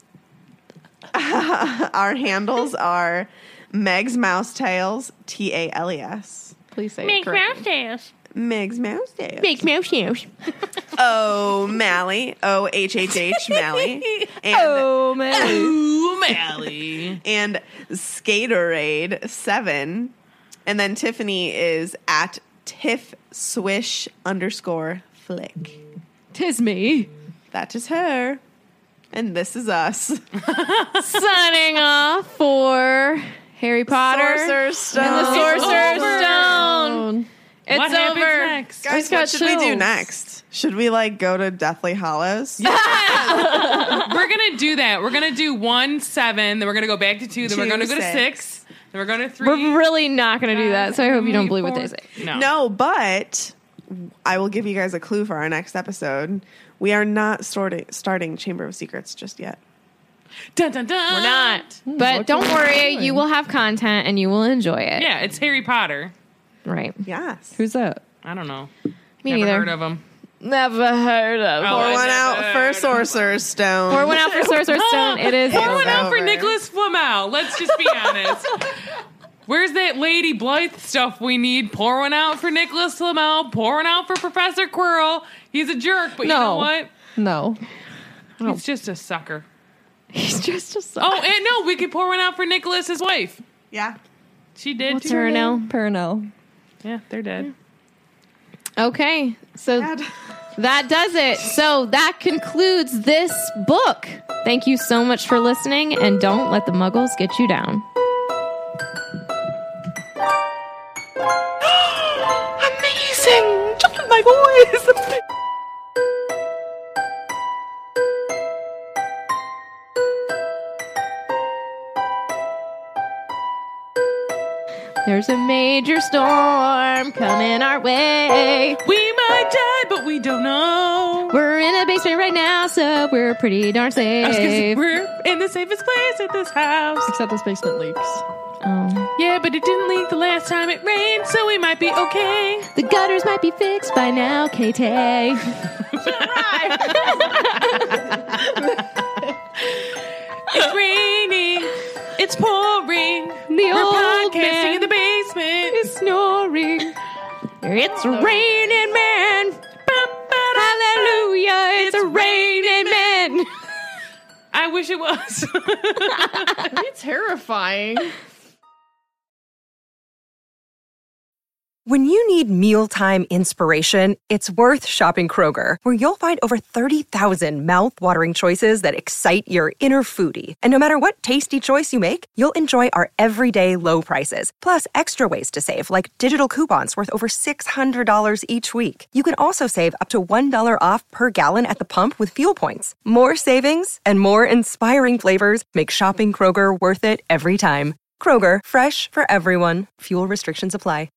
our handles are Meg's Mouse Tales, T A L E S. Please say it correctly. Meg's Mouse Tales. Big mouse mouse. Oh, Mally. O H H H, Mally. And, Oh, man. Ooh, Mally. and Skaterade seven. And then Tiffany is at Tiff Swish underscore flick. Tis me. That is her. And this is us. Signing off for Harry Potter Sorcerer's Stone. and the Sorcerer's over. Stone. It's what happens over. next? Guys, got what should we do chills. next? Should we like go to Deathly Hallows? We're gonna do that. We're gonna do one, seven, then we're gonna go back to two, then we're Two, gonna go to six. six, then we're going to three. We're really not going to do that, so I hope you don't three, believe what four. they say. No. No, but I will give you guys a clue for our next episode. We are not starting starting Chamber of Secrets just yet. Dun, dun, dun. We're not. But what don't can we worry, do? you will have content and you will enjoy it. Yeah, it's Harry Potter. Right. Yes. Who's that? I don't know. Me Never neither. heard of him. Never heard of. Oh, Pour I one never out heard for of Sorcerer's Stone. Pour one out for Sorcerer's Stone. It is. Pour one out for over. Nicholas Flamel. Let's just be honest. Where's that Lady Blythe stuff we need? Pour one out for Nicholas Flamel. Pour one out for Professor Quirrell. He's a jerk, but you No. know what? No. He's just a sucker. He's just a sucker. Oh, and no, we could pour one out for Nicholas, his wife. Yeah. She did What's too. her name? Parnell. Yeah, they're dead. Okay, so Dad. that does it. So that concludes this book. Thank you so much for listening, and don't let the muggles get you down. Amazing! Just with my voice. There's a major storm coming our way. We might die, but we don't know. We're in a basement right now, so we're pretty darn I was gonna say, safe. we're in the safest place at this house. Except this basement leaks. Oh. Yeah, but it didn't leak the last time it rained, so we might be okay. The gutters might be fixed by now, K-Tay. It's raining. It's pouring. The We're old podcasting man in the basement. is snoring. It's raining men. Hallelujah, it's, It's raining men. I wish it was. It's terrifying. When you need mealtime inspiration, it's worth shopping Kroger, where you'll find over thirty thousand mouth-watering choices that excite your inner foodie. And no matter what tasty choice you make, you'll enjoy our everyday low prices, plus extra ways to save, like digital coupons worth over six hundred dollars each week. You can also save up to one dollar off per gallon at the pump with fuel points. More savings and more inspiring flavors make shopping Kroger worth it every time. Kroger, fresh for everyone. Fuel restrictions apply.